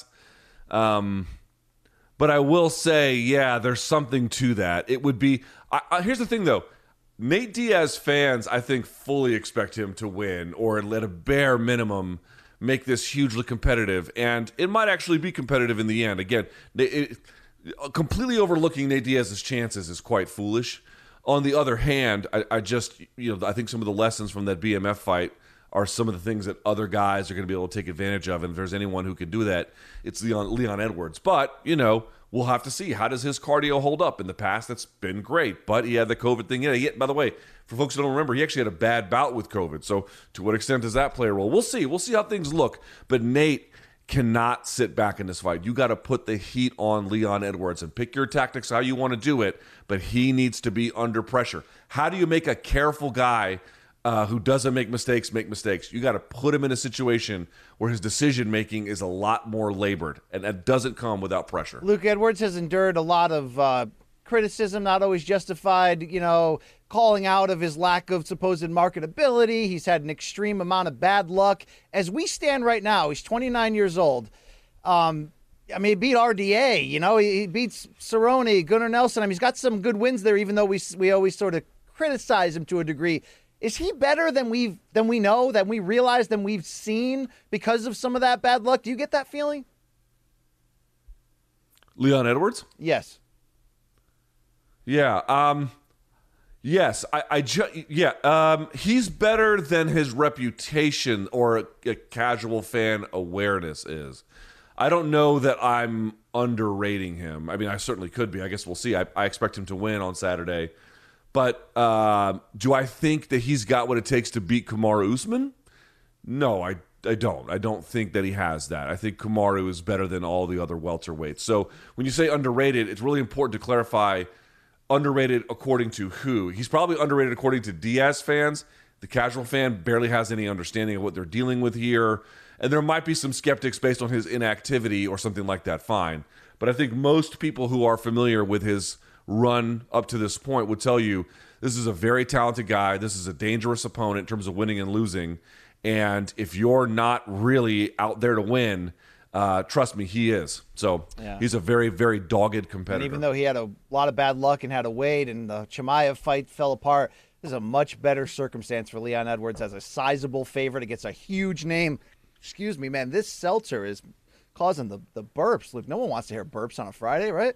But I will say, yeah, there's something to that. It would be here's the thing though. Nate Diaz fans, I think, fully expect him to win, or at a bare minimum make this hugely competitive, and it might actually be competitive in the end. Again, completely overlooking Nate Diaz's chances is quite foolish. On the other hand, I think some of the lessons from that BMF fight are some of the things that other guys are going to be able to take advantage of. And if there's anyone who can do that, it's Leon Edwards. But, you know, we'll have to see. How does his cardio hold up? In the past, that's been great. But he had the COVID thing. By the way, for folks who don't remember, he actually had a bad bout with COVID. So to what extent does that play a role? We'll see. We'll see how things look. But Nate cannot sit back in this fight. You got to put the heat on Leon Edwards and pick your tactics how you want to do it, but he needs to be under pressure. How do you make a careful guy who doesn't make mistakes make mistakes? You got to put him in a situation where his decision making is a lot more labored, and that doesn't come without pressure. Luke Edwards has endured a lot of criticism, not always justified, you know, calling out of his lack of supposed marketability. He's had an extreme amount of bad luck. As we stand right now, he's 29 years old. I mean, he beat RDA, you know, he beats Cerrone, Gunnar Nelson. I mean, he's got some good wins there, even though we always sort of criticize him to a degree. Is he better than we know, than we realize, than we've seen because of some of that bad luck? Do you get that feeling? Leon Edwards? Yes. Yeah. Yes, he's better than his reputation or a casual fan awareness is. I don't know that I'm underrating him. I mean, I certainly could be. I guess we'll see. I expect him to win on Saturday. But do I think that he's got what it takes to beat Kamaru Usman? No, I don't. I don't think that he has that. I think Kamaru is better than all the other welterweights. So when you say underrated, it's really important to clarify underrated according to who. He's probably underrated according to Diaz fans. The casual fan barely has any understanding of what they're dealing with here. And there might be some skeptics based on his inactivity or something like that, fine. But I think most people who are familiar with his run up to this point would tell you this is a very talented guy. This is a dangerous opponent in terms of winning and losing. And if you're not really out there to win, trust me, he is. So he's a very, very dogged competitor. And even though he had a lot of bad luck and had to wait and the Chimaev fight fell apart, this is a much better circumstance for Leon Edwards as a sizable favorite against a huge name. Excuse me, man, this seltzer is causing the burps. Luke, no one wants to hear burps on a Friday, right?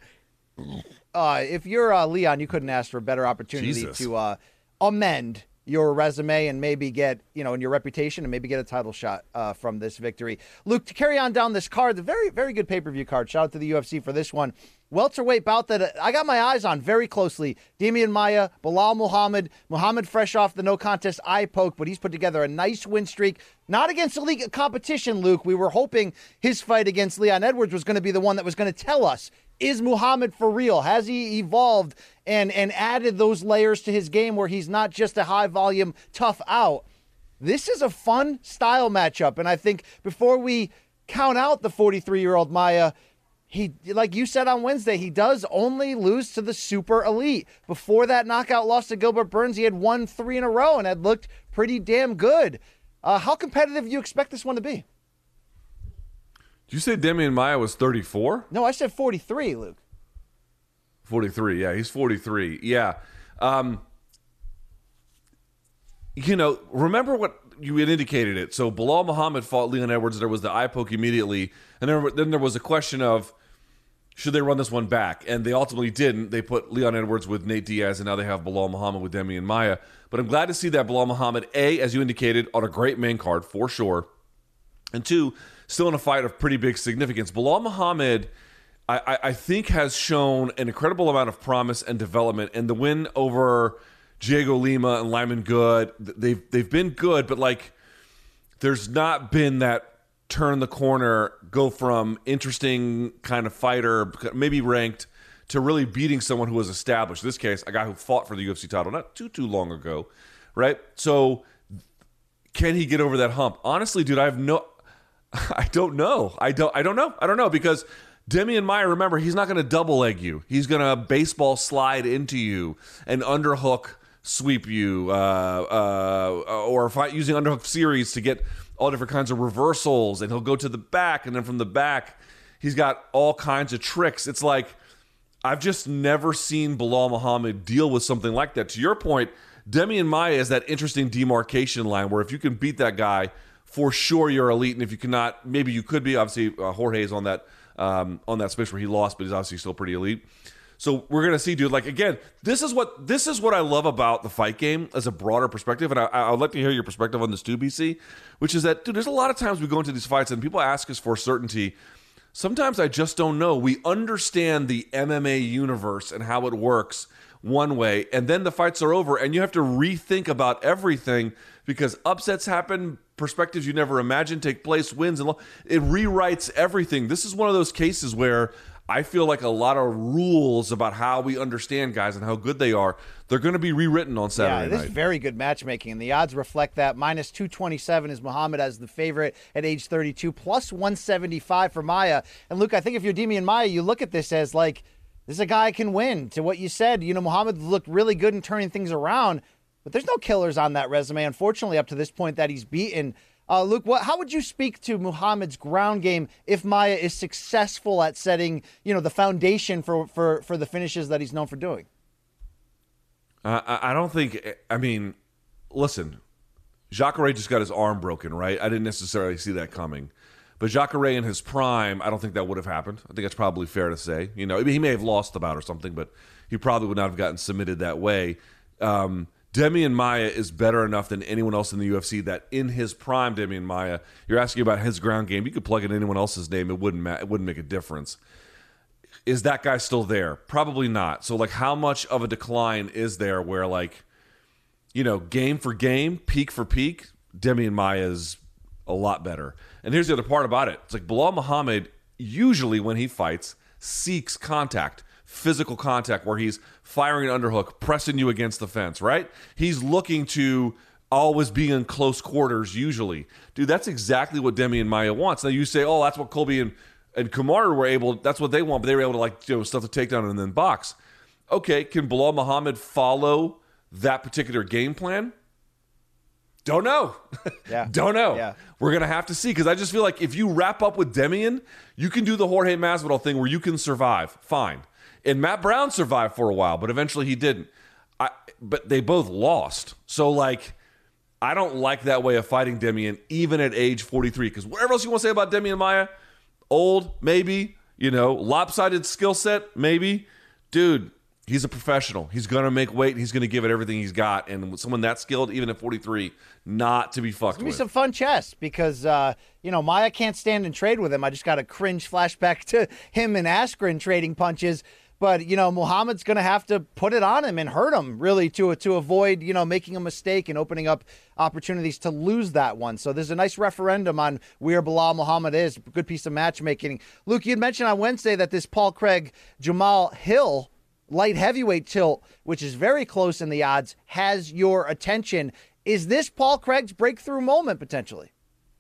If you're Leon, you couldn't ask for a better opportunity to amend your resume and maybe get, and your reputation and maybe get a title shot from this victory. Luke, to carry on down this card, the very, very good pay-per-view card. Shout out to the UFC for this one. Welterweight bout that I got my eyes on very closely. Demian Maia, Bilal Muhammad. Muhammad fresh off the no contest eye poke, but he's put together a nice win streak. Not against elite competition, Luke. We were hoping his fight against Leon Edwards was going to be the one that was going to tell us, is Muhammad for real? Has he evolved and added those layers to his game where he's not just a high-volume, tough out? This is a fun style matchup, and I think before we count out the 43-year-old Maia, he, like you said on Wednesday, he does only lose to the super elite. Before that knockout loss to Gilbert Burns, he had won 3 in a row and had looked pretty damn good. How competitive do you expect this one to be? Did you say Demian Maia was 34? No, I said 43, Luke. 43, yeah, he's 43. Yeah. Remember what you had indicated it. So Bilal Muhammad fought Leon Edwards. There was the eye poke immediately. And then there was a question of, should they run this one back? And they ultimately didn't. They put Leon Edwards with Nate Diaz, and now they have Bilal Muhammad with Demian Maia. But I'm glad to see that Bilal Muhammad, A, as you indicated, on a great main card, for sure. And 2, still in a fight of pretty big significance. Bilal Muhammad, I think, has shown an incredible amount of promise and development. And the win over Diego Lima and Lyman Good, they've been good, but there's not been that turn the corner, go from interesting kind of fighter, maybe ranked, to really beating someone who was established. In this case, a guy who fought for the UFC title not too long ago, right? So can he get over that hump? Honestly, dude, I don't know. I don't know because Demian Maia, remember, he's not going to double leg you. He's going to baseball slide into you and underhook sweep you, or fight using underhook series to get all different kinds of reversals, and he'll go to the back, and then from the back, he's got all kinds of tricks. It's like, I've just never seen Bilal Muhammad deal with something like that. To your point, Demian Maia is that interesting demarcation line where if you can beat that guy, for sure you're elite, and if you cannot, maybe you could be. Obviously, Jorge is on that space where he lost, but he's obviously still pretty elite. So we're gonna see, dude. Again, this is what I love about the fight game as a broader perspective, and I would like to hear your perspective on this too, BC. Which is that, dude, there's a lot of times we go into these fights and people ask us for certainty. Sometimes I just don't know. We understand the MMA universe and how it works one way, and then the fights are over, and you have to rethink about everything because upsets happen, perspectives you never imagined take place, wins, and it rewrites everything. This is one of those cases where I feel like a lot of rules about how we understand guys and how good they are, they're going to be rewritten on Saturday night. This is very good matchmaking, and the odds reflect that. Minus 227 is Muhammad as the favorite at age 32, plus 175 for Maia. And Luke, I think if you're Demian Maia, you look at this as this is a guy can win. To what you said, Muhammad looked really good in turning things around, but there's no killers on that resume, unfortunately, up to this point that he's beaten. Luke, how would you speak to Muhammad's ground game if Maia is successful at setting, the foundation for the finishes that he's known for doing? I don't think. Listen, Jacare just got his arm broken, right? I didn't necessarily see that coming, but Jacare in his prime, I don't think that would have happened. I think that's probably fair to say. He may have lost the bout or something, but he probably would not have gotten submitted that way. Demian Maia is better enough than anyone else in the UFC that in his prime, Demian Maia, you're asking about his ground game. You could plug in anyone else's name. It wouldn't make a difference. Is that guy still there? Probably not. So, like, how much of a decline is there where, like, you know, game for game, peak for peak, Demian Maia is a lot better. And here's the other part about it. It's like Bilal Muhammad, usually when he fights, seeks contact, physical contact, where he's firing an underhook, pressing you against the fence, right? He's looking to always be in close quarters, usually. Dude, that's exactly what Demian Maia wants. Now, you say, oh, that's what Colby and Kamaru were able, that's what they want, but they were able to, like, you know, stuff the takedown and then box. Okay, can Bilal Muhammad follow that particular game plan? Don't know. Yeah. Don't know. Yeah. We're going to have to see, because I just feel like if you wrap up with Demian, you can do the Jorge Masvidal thing where you can survive. Fine. And Matt Brown survived for a while, but eventually he didn't. But they both lost. So, like, I don't like that way of fighting Demian, even at age 43, because whatever else you want to say about Demian Maia, old, maybe, you know, lopsided skill set, maybe. Dude, he's a professional. He's going to make weight. He's going to give it everything he's got. And with someone that skilled, even at 43, not to be fucked with. It's going to be some fun chess because, you know, Maia can't stand and trade with him. I just got a cringe flashback to him and Askren trading punches. But, you know, Muhammad's going to have to put it on him and hurt him, really, to avoid, you know, making a mistake and opening up opportunities to lose that one. So there's a nice referendum on where Bilal Muhammad is. Good piece of matchmaking. Luke, you had mentioned on Wednesday that this Paul Craig, Jamal Hill light heavyweight tilt, which is very close in the odds, has your attention. Is this Paul Craig's breakthrough moment, potentially?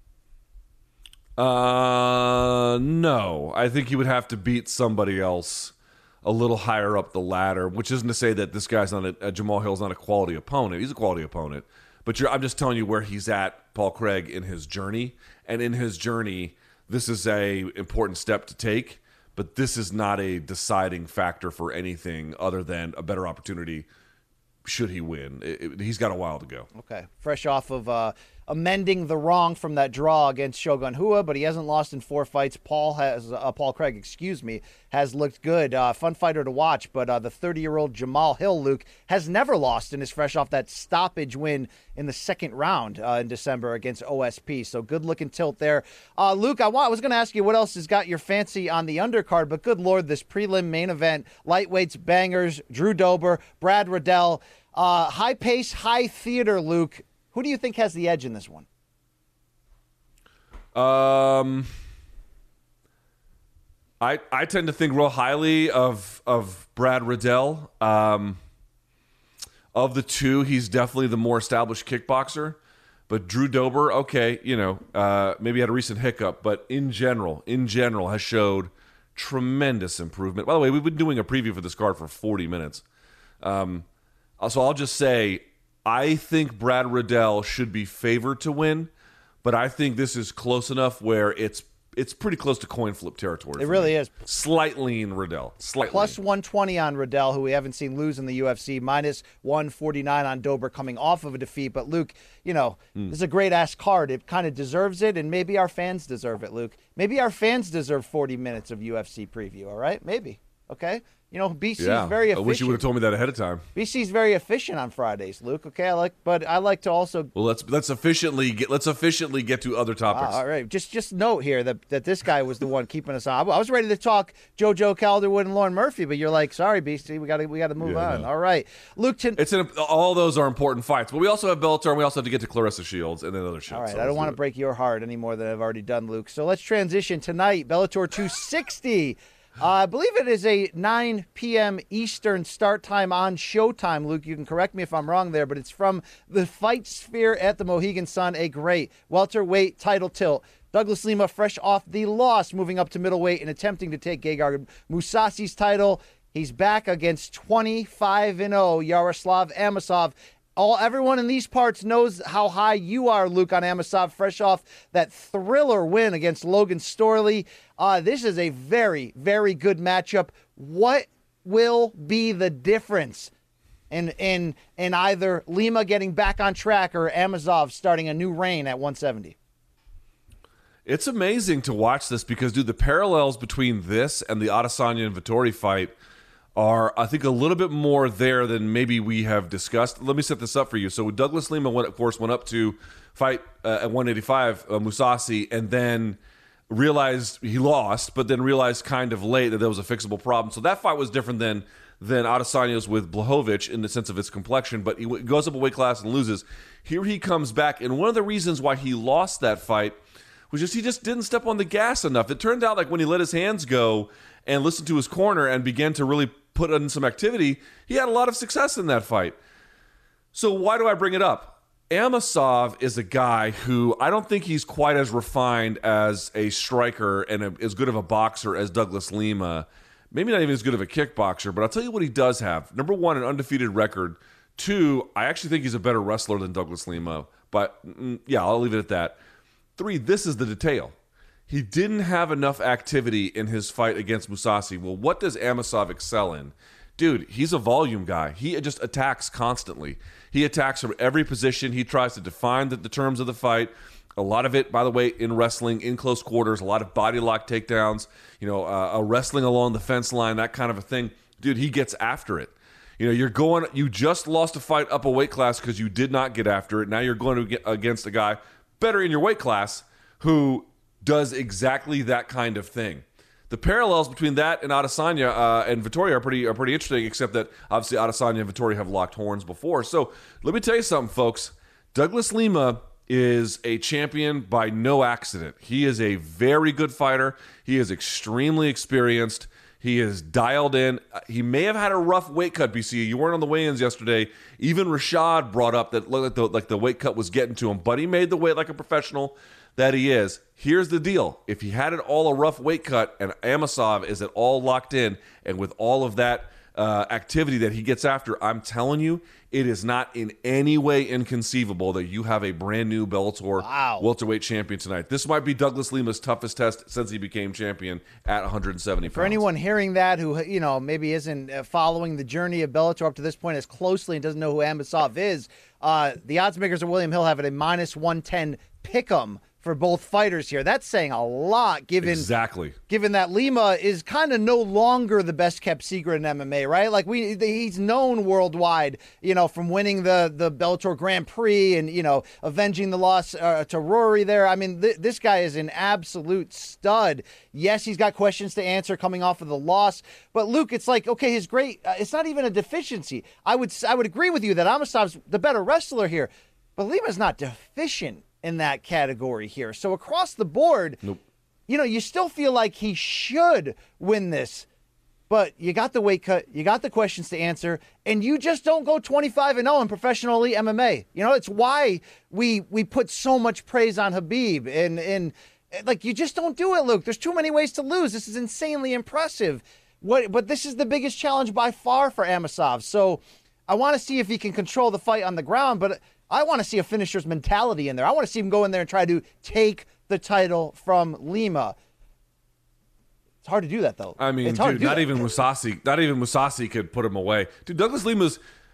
No. I think he would have to beat somebody else a little higher up the ladder, which isn't to say that this guy's not Jamal Hill's not a quality opponent. He's a quality opponent. But I'm just telling you where he's at, Paul Craig, in his journey. And in his journey, this is a important step to take, but this is not a deciding factor for anything other than a better opportunity should he win. He's got a while to go. Okay. Fresh off of amending the wrong from that draw against Shogun Rua, but he hasn't lost in 4 fights. Paul Craig, has looked good. Fun fighter to watch, but the 30-year-old Jamal Hill, Luke, has never lost and is fresh off that stoppage win in the second round in December against OSP. So good-looking tilt there. Luke, I was going to ask you what else has got your fancy on the undercard, but good Lord, this prelim main event, lightweights, bangers, Drew Dober, Brad Riddell, high pace, high theater, Luke. Who do you think has the edge in this one? I tend to think real highly of Brad Riddell. Of the two, he's definitely the more established kickboxer. But Drew Dober, okay, you know, maybe had a recent hiccup, but in general, has showed tremendous improvement. By the way, we've been doing a preview for this card for 40 minutes. So I'll just say, I think Brad Riddell should be favored to win, but I think this is close enough where it's pretty close to coin flip territory. It really is. Slightly in Riddell. Slightly. Plus 120 on Riddell, who we haven't seen lose in the UFC. Minus 149 on Dober coming off of a defeat. But, Luke, you know, this is a great-ass card. It kind of deserves it, and maybe our fans deserve it, Luke. Maybe our fans deserve 40 minutes of UFC preview, all right? Maybe. Okay? You know, BC's very efficient. I wish you would have told me that ahead of time. BC's very efficient on Fridays, Luke. Okay, I like to also. Well, let's officially get to other topics. All right, just note here that this guy was the one keeping us on. I was ready to talk JoJo Calderwood and Lauren Murphy, but you're like, sorry, BC, we got to move on. No. All right, Luke. All those are important fights, but we also have Bellator, and we also have to get to Clarissa Shields and then other shit. All right, I don't want to break your heart any more than I've already done, Luke. So let's transition tonight. Bellator 260. I believe it is a 9 p.m. Eastern start time on Showtime, Luke. You can correct me if I'm wrong there, but it's from the Fight Sphere at the Mohegan Sun, a great welterweight title tilt. Douglas Lima, fresh off the loss, moving up to middleweight and attempting to take Gegard Mousasi's title. He's back against 25-0 Yaroslav Amosov. Everyone in these parts knows how high you are, Luke, on Amosov, fresh off that thriller win against Logan Storley. This is a very, very good matchup. What will be the difference in either Lima getting back on track or Amosov starting a new reign at 170? It's amazing to watch this because, dude, the parallels between this and the Adesanya and Vettori fight are, I think, a little bit more there than maybe we have discussed. Let me set this up for you. So Douglas Lima, went up to fight at 185 Mousasi, and then realized he lost, but then realized kind of late that there was a fixable problem. So that fight was different than Adesanya's with Blachowicz in the sense of its complexion, but he goes up a weight class and loses. Here he comes back, and one of the reasons why he lost that fight was just he just didn't step on the gas enough. It turned out like when he let his hands go and listened to his corner and began to really put in some activity, he had a lot of success in that fight. So why do I bring it up? Amosov is a guy who I don't think he's quite as refined as a striker and as good of a boxer as Douglas Lima. Maybe not even as good of a kickboxer, but I'll tell you what he does have. Number one, an undefeated record. Two, I actually think he's a better wrestler than Douglas Lima. But yeah, I'll leave it at that. Three, this is the detail. He didn't have enough activity in his fight against Mousasi. Well, what does Amosov excel in? Dude, he's a volume guy. He just attacks constantly. He attacks from every position. He tries to define the terms of the fight. A lot of it, by the way, in wrestling, in close quarters, a lot of body lock takedowns, wrestling along the fence line, that kind of a thing. Dude, he gets after it. You just lost a fight up a weight class because you did not get after it. Now you're going to get against a guy better in your weight class who does exactly that kind of thing. The parallels between that and Adesanya and Vettori are pretty interesting, except that obviously Adesanya and Vettori have locked horns before. So let me tell you something, folks. Douglas Lima is a champion by no accident. He is a very good fighter. He is extremely experienced. He is dialed in. He may have had a rough weight cut, BC. You weren't on the weigh-ins yesterday. Even Rashad brought up that like the weight cut was getting to him, but he made the weight like a professional that he is. Here's the deal. If he had it all a rough weight cut and Amosov is it all locked in, and with all of that activity that he gets after, I'm telling you, it is not in any way inconceivable that you have a brand new Bellator welterweight champion tonight. This might be Douglas Lima's toughest test since he became champion at 170 pounds. For anyone hearing that who maybe isn't following the journey of Bellator up to this point as closely and doesn't know who Amosov is, the odds makers at William Hill have it a -110 pick'em for both fighters here. That's saying a lot given that Lima is kind of no longer the best kept secret in MMA, right? Like he's known worldwide, from winning the Bellator Grand Prix and, avenging the loss to Rory there. I mean, this guy is an absolute stud. Yes, he's got questions to answer coming off of the loss, but Luke, it's like, okay, it's not even a deficiency. I would agree with you that Amosov's the better wrestler here, but Lima's not deficient in that category here. So across the board, nope. You still feel like he should win this, but you got the weight cut, you got the questions to answer, and you just don't go 25-0 in professional elite MMA. It's why we put so much praise on Khabib, and like, you just don't do it, Luke. There's too many ways to lose. This is insanely impressive. But this is the biggest challenge by far for Amosov. So I want to see if he can control the fight on the ground, but I want to see a finisher's mentality in there. I want to see him go in there and try to take the title from Lima. It's hard to do that, though. I mean, dude, not even Mousasi could put him away. Dude, Douglas Lima's,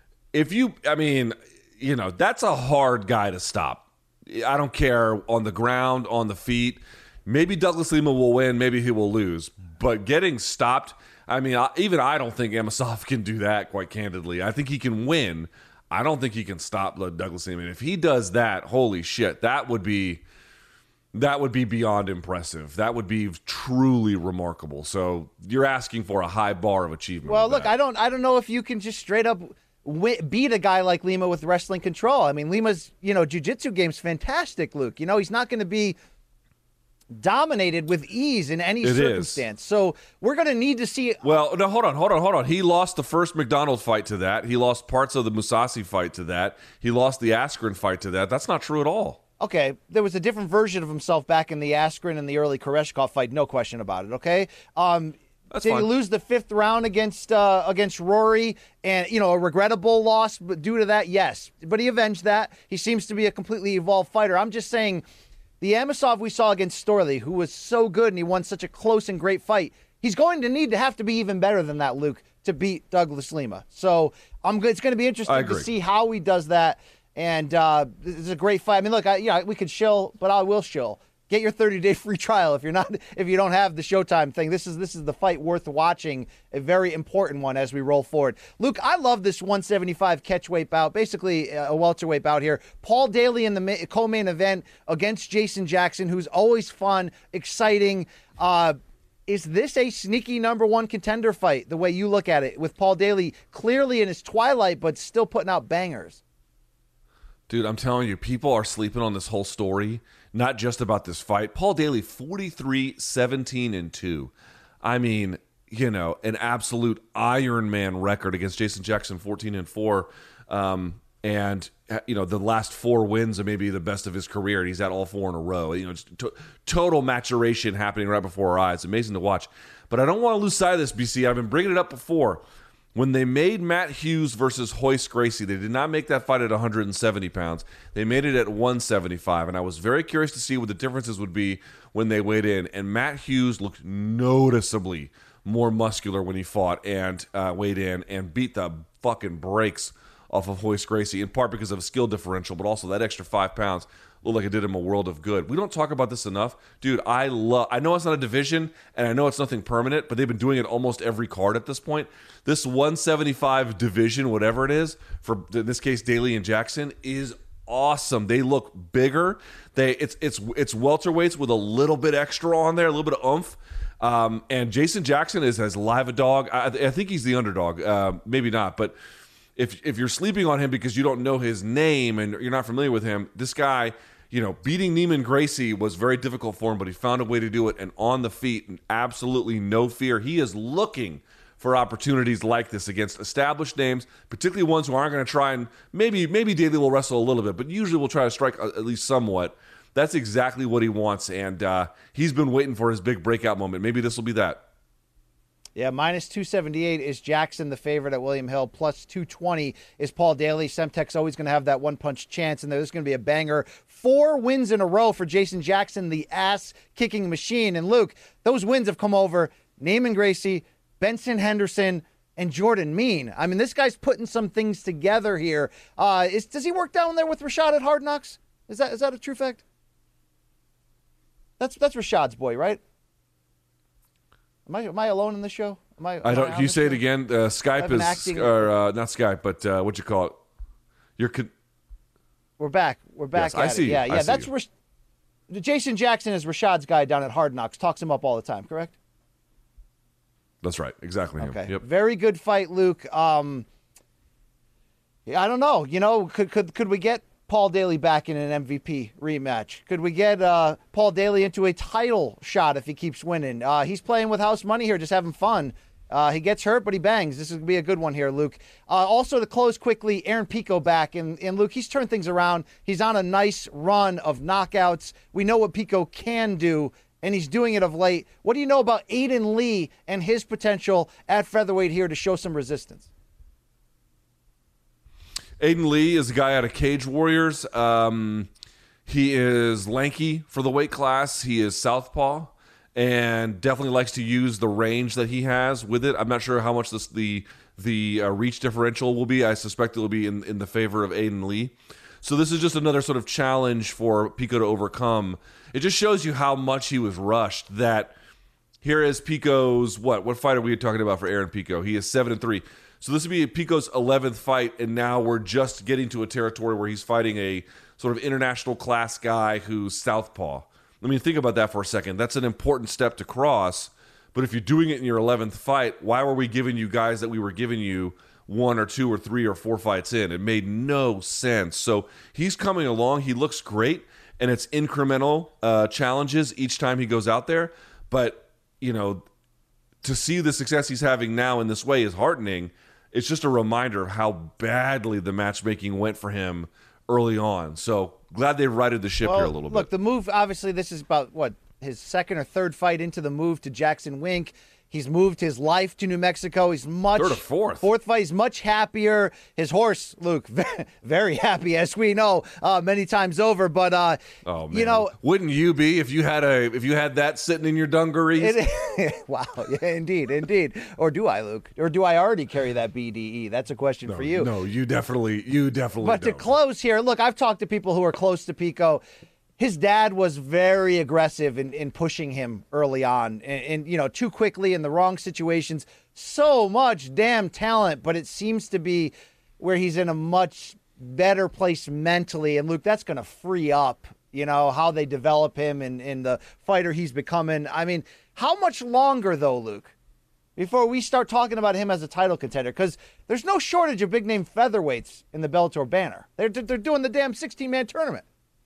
that's a hard guy to stop. I don't care on the ground, on the feet. Maybe Douglas Lima will win, maybe he will lose. But getting stopped, I don't think Amosov can do that, quite candidly. I think he can win. I don't think he can stop Douglas Lima. If he does that, holy shit, that would be beyond impressive. That would be truly remarkable. So you're asking for a high bar of achievement. Well, look, I don't know if you can just straight up beat a guy like Lima with wrestling control. I mean, Lima's jiu-jitsu game's fantastic, Luke. He's not going to be dominated with ease in any circumstance. So we're going to need to see. Well, no, hold on. He lost the first McDonald fight to that. He lost parts of the Mousasi fight to that. He lost the Askren fight to that. That's not true at all. Okay, there was a different version of himself back in the Askren and the early Koreshkov fight. No question about it. Okay. Did he lose the 5th round against Rory and, a regrettable loss due to that? Yes. But he avenged that. He seems to be a completely evolved fighter. I'm just saying, the Amosov we saw against Storley, who was so good and he won such a close and great fight, he's going to have to be even better than that, Luke, to beat Douglas Lima. So it's going to be interesting to see how he does that. And this is a great fight. I mean, look, we could shill, but I will shill Get your 30-day free trial if you don't have the Showtime thing. This is the fight worth watching, a very important one as we roll forward. Luke, I love this 175 catchweight bout, basically a welterweight bout here. Paul Daly in the co-main event against Jason Jackson, who's always fun, exciting. Is this a sneaky number one contender fight, the way you look at it, with Paul Daly clearly in his twilight but still putting out bangers? Dude, I'm telling you, people are sleeping on this whole story, not just about this fight. Paul Daly, 43-17-2. I mean, an absolute Iron Man record against Jason Jackson, 14-4. And the last 4 wins are maybe the best of his career, and he's at all 4 in a row. Just total maturation happening right before our eyes. Amazing to watch. But I don't want to lose sight of this, BC. I've been bringing it up before. When they made Matt Hughes versus Royce Gracie, they did not make that fight at 170 pounds. They made it at 175, and I was very curious to see what the differences would be when they weighed in. And Matt Hughes looked noticeably more muscular when he fought and weighed in and beat the fucking brakes off of Royce Gracie, in part because of a skill differential, but also that extra 5 pounds looked like it did him a world of good. We don't talk about this enough. Dude, I know it's not a division, and I know it's nothing permanent, but they've been doing it almost every card at this point. This 175 division, whatever it is, for in this case, Daly and Jackson, is awesome. They look bigger. It's welterweights with a little bit extra on there, a little bit of oomph. And Jason Jackson is as live a dog. I think he's the underdog. Maybe not, but if you're sleeping on him because you don't know his name and you're not familiar with him, this guy, beating Neiman Gracie was very difficult for him, but he found a way to do it, and on the feet, and absolutely no fear. He is looking for opportunities like this against established names, particularly ones who aren't going to try and maybe Daly will wrestle a little bit, but usually will try to strike at least somewhat. That's exactly what he wants, and he's been waiting for his big breakout moment. Maybe this will be that. Yeah, minus 278 is Jackson, the favorite at William Hill. Plus 220 is Paul Daly. Semtech's always going to have that one-punch chance, and there's going to be a banger. 4 wins in a row for Jason Jackson, the ass-kicking machine. And, Luke, those wins have come over Neiman Gracie, Benson Henderson, and Jordan Mean. I mean, this guy's putting some things together here. Does he work down there with Rashad at Hard Knocks? Is that a true fact? That's Rashad's boy, right? Am I alone in the show? Can you say it again? Skype is not Skype, but what you call it? We're back. Yes, I see. Yeah. That's Jason Jackson is Rashad's guy down at Hard Knocks. Talks him up all the time. Correct? That's right. Exactly. Okay. Yep. Very good fight, Luke. I don't know. Could we get Paul Daly back in an MVP rematch? Could we get Paul Daly into a title shot if he keeps winning? He's playing with house money here, just having fun. He gets hurt, but he bangs. This is going to be a good one here, Luke. Also, to close quickly, Aaron Pico back. And Luke, he's turned things around. He's on a nice run of knockouts. We know what Pico can do, and he's doing it of late. What do you know about Aiden Lee and his potential at featherweight here to show some resistance? Aiden Lee is a guy out of Cage Warriors. He is lanky for the weight class. He is southpaw and definitely likes to use the range that he has with it. I'm not sure how much the reach differential will be. I suspect it will be in the favor of Aiden Lee. So this is just another sort of challenge for Pico to overcome. It just shows you how much he was rushed. That here is Pico's what fight are we talking about for Aaron Pico? He is 7-3. So this would be Pico's 11th fight, and now we're just getting to a territory where he's fighting a sort of international class guy who's southpaw. I mean, think about that for a second. That's an important step to cross, but if you're doing it in your 11th fight, why were we giving you guys that we were giving you 1 or 2 or 3 or 4 fights in? It made no sense. So he's coming along. He looks great, and it's incremental challenges each time he goes out there. But, to see the success he's having now in this way is heartening. It's just a reminder of how badly the matchmaking went for him early on. So glad they righted the ship here a little bit. Look, the move, obviously, this is about, his 2nd or 3rd fight into the move to Jackson Wink. He's moved his life to New Mexico. He's much 3rd or 4th. 4th fight. He's much happier. His horse, Luke, very happy, as we know, many times over. But wouldn't you be if you had that sitting in your dungarees? Wow, yeah, indeed. Or do I, Luke? Or do I already carry that BDE? That's a question for you. No, you definitely. But don't. To close here, look, I've talked to people who are close to Pico. his dad was very aggressive in pushing him early on and, too quickly in the wrong situations. So much damn talent, but it seems to be where he's in a much better place mentally. And Luke, that's going to free up, how they develop him and the fighter he's becoming. I mean, how much longer though, Luke, before we start talking about him as a title contender? Because there's no shortage of big-name featherweights in the Bellator banner. They're doing the damn 16-man tournament.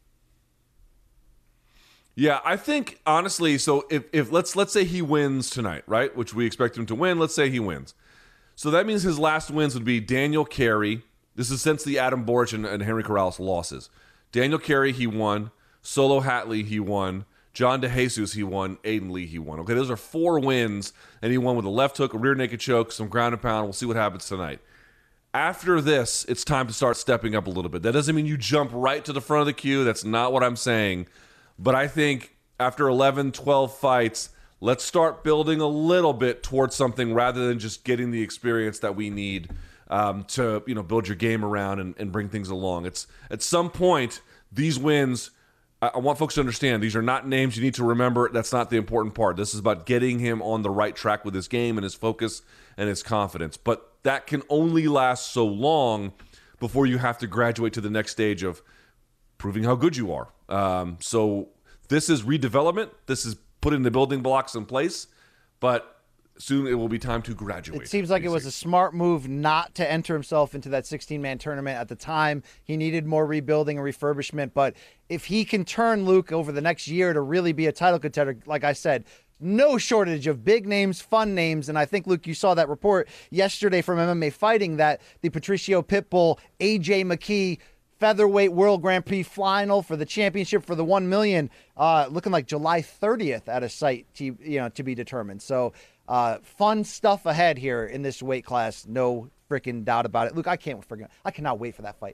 Yeah, I think, honestly, so if let's say he wins tonight, right, which we expect him to win, let's say he wins. So that means his last wins would be Daniel Carey. This is since the Adam Boric and Henry Corrales losses. Daniel Carey, he won. Solo Hatley, he won. John DeJesus, he won. Aiden Lee, he won. Okay, those are 4 wins, and he won with a left hook, a rear naked choke, some ground and pound. We'll see what happens tonight. After this, it's time to start stepping up a little bit. That doesn't mean you jump right to the front of the queue. That's not what I'm saying. But I think after 11, 12 fights, let's start building a little bit towards something rather than just getting the experience that we need to build your game around and bring things along. It's at some point, these wins, I want folks to understand, these are not names you need to remember. That's not the important part. This is about getting him on the right track with his game and his focus and his confidence. But that can only last so long before you have to graduate to the next stage of proving how good you are. So this is redevelopment. This is putting the building blocks in place, but soon it will be time to graduate. It seems like it was a smart move not to enter himself into that 16-man tournament at the time. He needed more rebuilding and refurbishment, but if he can turn Luke over the next year to really be a title contender, like I said, no shortage of big names, fun names. And I think, Luke, you saw that report yesterday from MMA Fighting that the Patricio Pitbull, AJ McKee featherweight World Grand Prix final for the championship for the 1 million, looking like July 30th at a site to be determined. So fun stuff ahead here in this weight class. No freaking doubt about it. Luke, I cannot wait for that fight.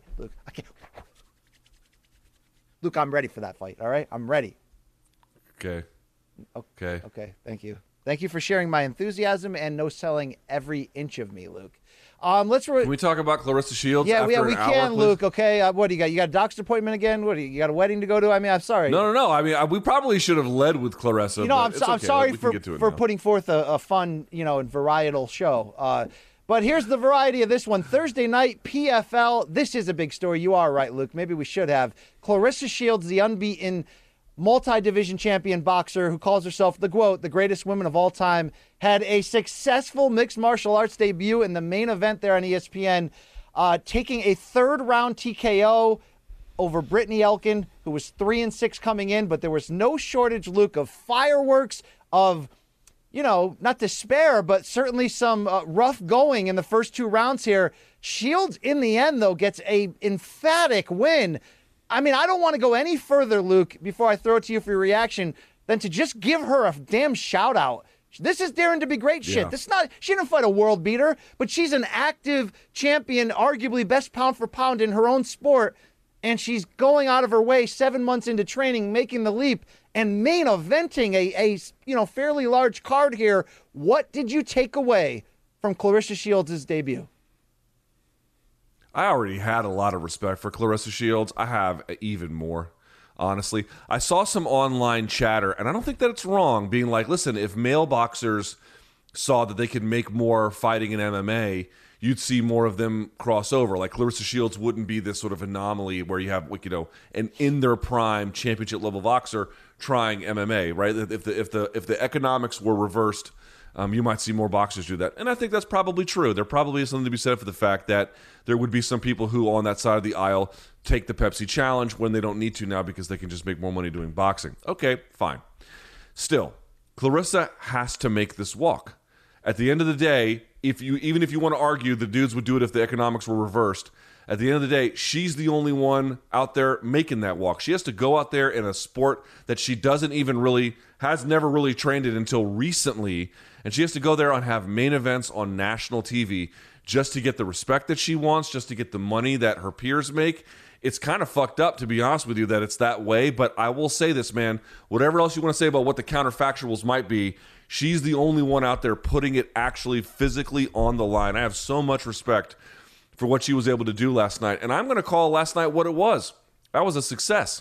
Luke, I'm ready for that fight. All right. I'm ready. Okay. Thank you. Thank you for sharing my enthusiasm and no selling every inch of me, Luke. Can we talk about Claressa Shields? Yeah, after we an hour, can, please? Luke. Okay, what do you got? You got a doctor's appointment again? What do you got? A wedding to go to? I mean, I'm sorry. No. I mean, we probably should have led with Claressa. I'm sorry for putting forth a fun, and varietal show. But here's the variety of this one. Thursday night, PFL. This is a big story. You are right, Luke. Maybe we should have. Claressa Shields, the unbeaten multi-division champion boxer who calls herself the GOAT, the greatest woman of all time, had a successful mixed martial arts debut in the main event there on ESPN, taking a third-round TKO over Brittany Elkin, who was 3-6 coming in, but there was no shortage, Luke, of fireworks, of, not despair, but certainly some rough going in the first 2 rounds here. Shields, in the end, though, gets a emphatic win. I mean, I don't want to go any further, Luke, before I throw it to you for your reaction, than to just give her a damn shout out. This is daring to be great shit. Yeah. She didn't fight a world beater, but she's an active champion, arguably best pound for pound in her own sport. And she's going out of her way 7 months into training, making the leap and main eventing a fairly large card here. What did you take away from Claressa Shields' debut? I already had a lot of respect for Claressa Shields. I have even more, honestly. I saw some online chatter, and I don't think that it's wrong, being like, listen, if male boxers saw that they could make more fighting in MMA, you'd see more of them cross over. Like Claressa Shields wouldn't be this sort of anomaly where you have, an in their prime championship level boxer trying MMA, right? If the economics were reversed, you might see more boxers do that. And I think that's probably true. There probably is something to be said for the fact that there would be some people who on that side of the aisle take the Pepsi challenge when they don't need to now because they can just make more money doing boxing. Okay, fine. Still, Claressa has to make this walk. At the end of the day, even if you want to argue the dudes would do it if the economics were reversed, at the end of the day, she's the only one out there making that walk. She has to go out there in a sport that she has never really trained in until recently, and she has to go there and have main events on national TV just to get the respect that she wants, just to get the money that her peers make. It's kind of fucked up, to be honest with you, that it's that way, but I will say this, man. Whatever else you want to say about what the counterfactuals might be, she's the only one out there putting it actually physically on the line. I have so much respect for what she was able to do last night. And I'm going to call last night what it was. That was a success.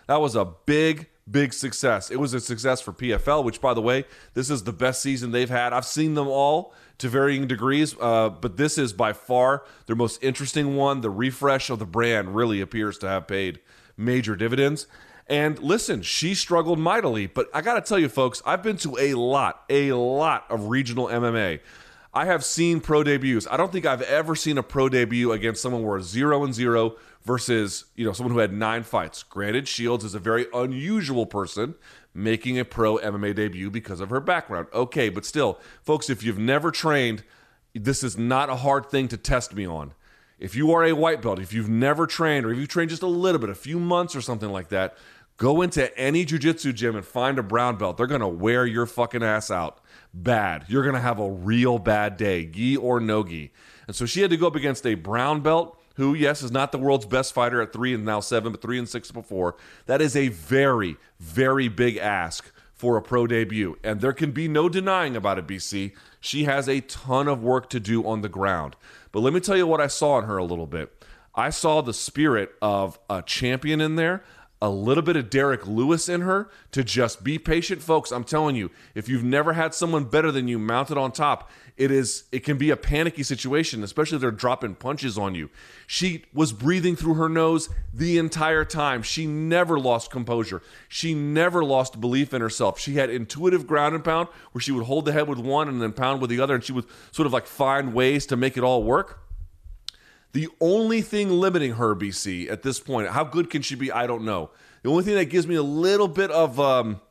That was a big success. It was a success for PFL, which, by the way, this is the best season they've had. I've seen them all to varying degrees, but this is by far their most interesting one. The refresh of the brand really appears to have paid major dividends. And listen, she struggled mightily, but I got to tell you, folks, I've been to a lot of regional MMA. I have seen pro debuts. I don't think I've ever seen a pro debut against someone who was 0-0 versus, someone who had 9 fights. Granted, Shields is a very unusual person making a pro MMA debut because of her background. Okay, but still, folks, if you've never trained, this is not a hard thing to test me on. If you are a white belt, if you've never trained, or if you've trained just a little bit, a few months or something like that, go into any jiu-jitsu gym and find a brown belt. They're going to wear your fucking ass out bad. You're going to have a real bad day, gi or no gi. And so she had to go up against a brown belt who, yes, is not the world's best fighter at 3 and now 7, but 3 and 6 before. That is a very, very big ask for a pro debut. And there can be no denying about it, BC. She has a ton of work to do on the ground. But let me tell you what I saw in her a little bit. I saw the spirit of a champion in there, a little bit of Derek Lewis in her to just be patient. Folks, I'm telling you, if you've never had someone better than you mounted on top, it can be a panicky situation, especially if they're dropping punches on you. She was breathing through her nose the entire time. She never lost composure. She never lost belief in herself. She had intuitive ground and pound where she would hold the head with one and then pound with the other, and she would sort of like find ways to make it all work. The only thing limiting her, BC, at this point, how good can she be? I don't know. The only thing that gives me a little bit of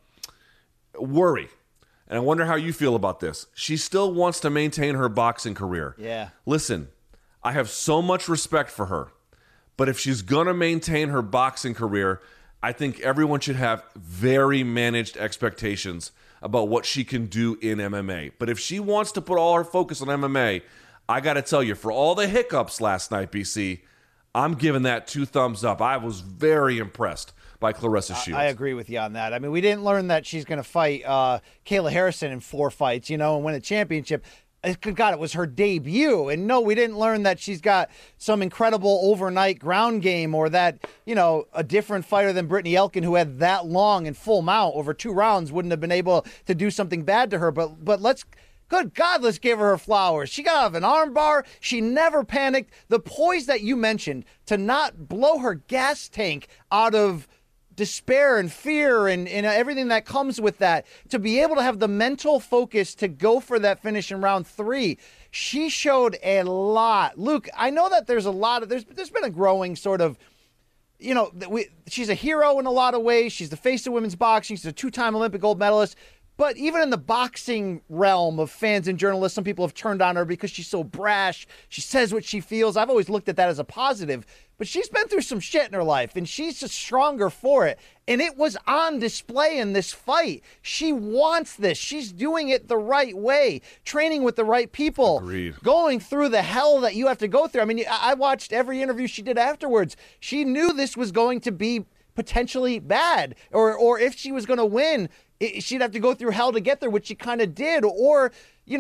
worry, and I wonder how you feel about this, she still wants to maintain her boxing career. Yeah. Listen, I have so much respect for her, but if she's going to maintain her boxing career, I think everyone should have very managed expectations about what she can do in MMA. But if she wants to put all her focus on MMA, I got to tell you, for all the hiccups last night, BC, I'm giving that 2 thumbs up. I was very impressed by Claressa Shields. I agree with you on that. I mean, we didn't learn that she's going to fight Kayla Harrison in 4 fights, and win a championship. God, it was her debut. And no, we didn't learn that she's got some incredible overnight ground game or that, a different fighter than Brittany Elkin who had that long and full mount over 2 rounds wouldn't have been able to do something bad to her. But let's... Good God, let's give her flowers. She got out of an arm bar. She never panicked. The poise that you mentioned to not blow her gas tank out of despair and fear and everything that comes with that, to be able to have the mental focus to go for that finish in round 3. She showed a lot. Luke, I know that there's a lot of, there's been a growing sort of, she's a hero in a lot of ways. She's the face of women's boxing. She's a 2-time Olympic gold medalist. But even in the boxing realm of fans and journalists, some people have turned on her because she's so brash. She says what she feels. I've always looked at that as a positive. But she's been through some shit in her life, and she's just stronger for it. And it was on display in this fight. She wants this. She's doing it the right way, training with the right people. Agreed. Going through the hell that you have to go through. I mean, I watched every interview she did afterwards. She knew this was going to be potentially bad, or if she was going to win, she'd have to go through hell to get there, which she kind of did. Or,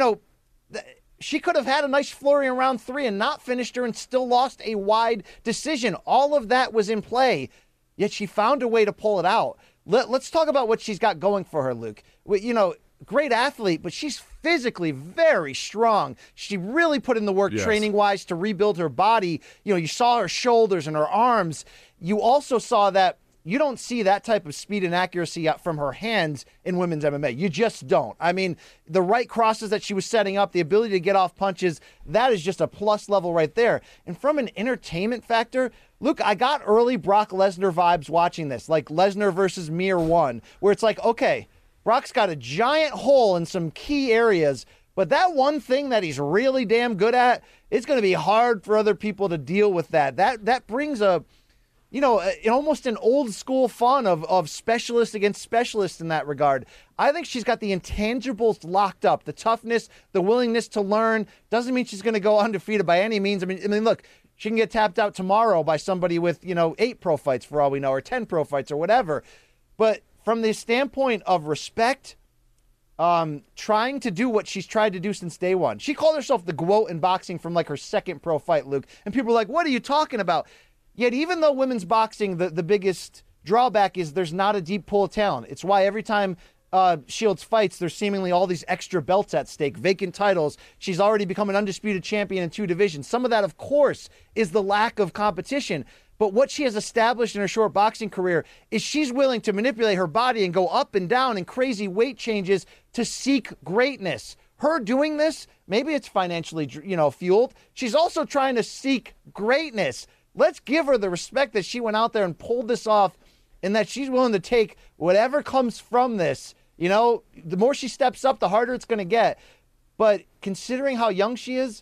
she could have had a nice flurry in round 3 and not finished her and still lost a wide decision. All of that was in play, yet she found a way to pull it out. Let's talk about what she's got going for her, Luke. Great athlete, but she's physically very strong. She really put in the work training-wise to rebuild her body. You saw her shoulders and her arms. You also saw that you don't see that type of speed and accuracy from her hands in women's MMA. You just don't. I mean, the right crosses that she was setting up, the ability to get off punches, that is just a plus level right there. And from an entertainment factor, Luke, I got early Brock Lesnar vibes watching this, like Lesnar versus Mir 1, where it's like, okay, Brock's got a giant hole in some key areas, but that one thing that he's really damn good at, it's going to be hard for other people to deal with that. That brings almost an old school fun of specialist against specialist in that regard. I think she's got the intangibles locked up, the toughness, the willingness to learn. Doesn't mean she's going to go undefeated by any means. I mean, look, she can get tapped out tomorrow by somebody with, 8 pro fights for all we know, or 10 pro fights or whatever. But from the standpoint of respect, trying to do what she's tried to do since day one. She called herself the GWOAT in boxing from like her 2nd pro fight, Luke. And people are like, what are you talking about? Yet even though women's boxing, the biggest drawback is there's not a deep pool of talent. It's why every time Shields fights, there's seemingly all these extra belts at stake, vacant titles. She's already become an undisputed champion in 2 divisions. Some of that, of course, is the lack of competition. But what she has established in her short boxing career is she's willing to manipulate her body and go up and down in crazy weight changes to seek greatness. Her doing this, maybe it's financially, fueled. She's also trying to seek greatness. Let's give her the respect that she went out there and pulled this off, and that she's willing to take whatever comes from this. The more she steps up, the harder it's going to get. But considering how young she is,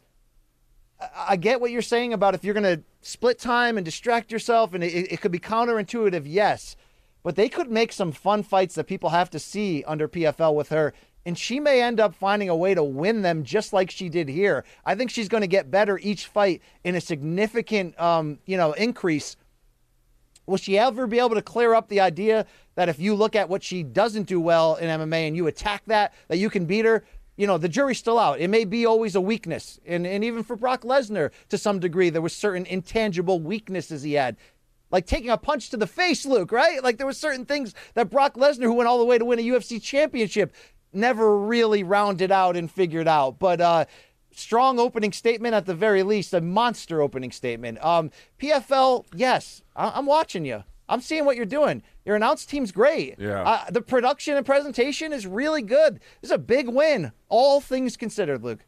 I get what you're saying about if you're going to split time and distract yourself, and it could be counterintuitive, yes. But they could make some fun fights that people have to see under PFL with her, and she may end up finding a way to win them just like she did here. I think she's going to get better each fight in a significant, increase. Will she ever be able to clear up the idea that if you look at what she doesn't do well in MMA and you attack that you can beat her? The jury's still out. It may be always a weakness. And even for Brock Lesnar, to some degree, there was certain intangible weaknesses he had. Like taking a punch to the face, Luke, right? Like there were certain things that Brock Lesnar, who went all the way to win a UFC championship, never really rounded out and figured out. But strong opening statement at the very least, a monster opening statement. PFL, yes, I'm watching you. I'm seeing what you're doing. Your announce team's great. Yeah. The production and presentation is really good. This is a big win, all things considered, Luke.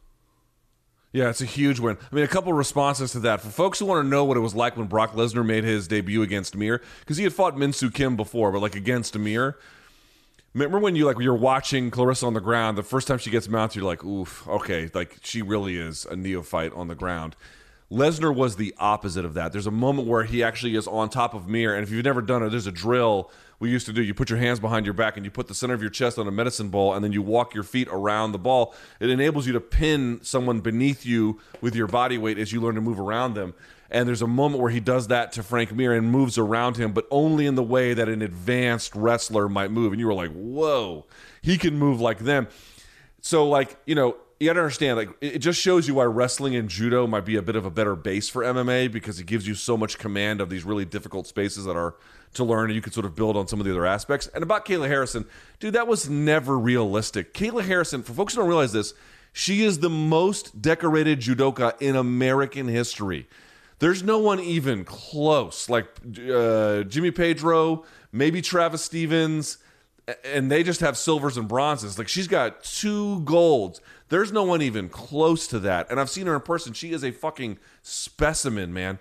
Yeah, it's a huge win. I mean, a couple responses to that. For folks who want to know what it was like when Brock Lesnar made his debut against Amir, because he had fought Min Soo Kim before, but against Amir. Remember when you're watching Claressa on the ground, the first time she gets mounted, you're like, oof, okay, she really is a neophyte on the ground. Lesnar was the opposite of that. There's a moment where he actually is on top of Mir, and if you've never done it, there's a drill we used to do. You put your hands behind your back and you put the center of your chest on a medicine ball, and then you walk your feet around the ball. It enables you to pin someone beneath you with your body weight as you learn to move around them. And there's a moment where he does that to Frank Mir and moves around him, but only in the way that an advanced wrestler might move. And you were like, whoa, he can move like them. So, you got to understand, it just shows you why wrestling and judo might be a bit of a better base for MMA, because it gives you so much command of these really difficult spaces that are to learn, and you can sort of build on some of the other aspects. And about Kayla Harrison, dude, that was never realistic. Kayla Harrison, for folks who don't realize this, she is the most decorated judoka in American history. There's no one even close. Jimmy Pedro, maybe Travis Stevens, and they just have silvers and bronzes. She's got 2 golds. There's no one even close to that. And I've seen her in person. She is a fucking specimen, man.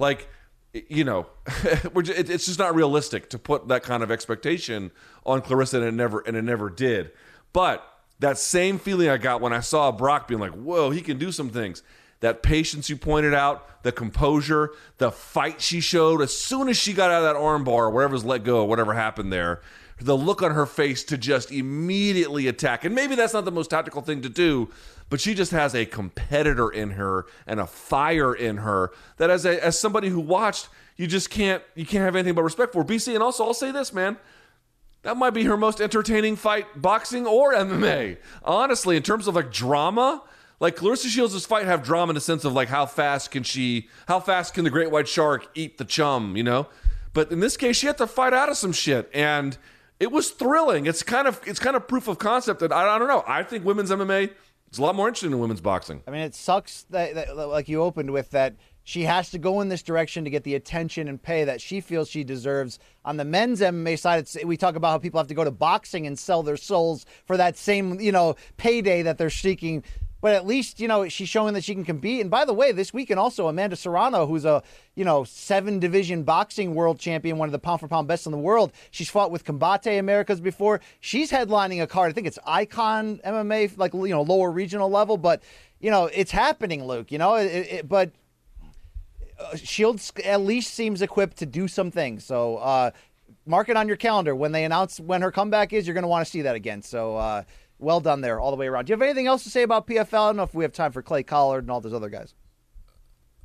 It's just not realistic to put that kind of expectation on Claressa, and it never did. But that same feeling I got when I saw Brock being like, whoa, he can do some things. That patience you pointed out, the composure, the fight she showed as soon as she got out of that arm bar, whatever was let go, whatever happened there, the look on her face to just immediately attack. And maybe that's not the most tactical thing to do, but she just has a competitor in her and a fire in her that as somebody who watched, you can't have anything but respect for. BC, and also I'll say this, man, that might be her most entertaining fight, boxing or MMA. Honestly, in terms of drama, Claressa Shields' fight have drama in the sense of how fast can the great white shark eat the chum, But in this case, she had to fight out of some shit, and it was thrilling. It's kind of proof of concept that I don't know. I think women's MMA is a lot more interesting than women's boxing. I mean, it sucks that like you opened with, that she has to go in this direction to get the attention and pay that she feels she deserves. On the men's MMA side, we talk about how people have to go to boxing and sell their souls for that same, payday that they're seeking. But at least, she's showing that she can compete. And by the way, this weekend also, Amanda Serrano, who's a, 7-division boxing world champion, one of the pound-for-pound best in the world. She's fought with Combate Americas before. She's headlining a card. I think it's Icon MMA, lower regional level. But, it's happening, Luke, but Shields at least seems equipped to do some things. So mark it on your calendar. When they announce when her comeback is, you're going to want to see that again. So, well done there all the way around. Do you have anything else to say about PFL? I don't know if we have time for Clay Collard and all those other guys.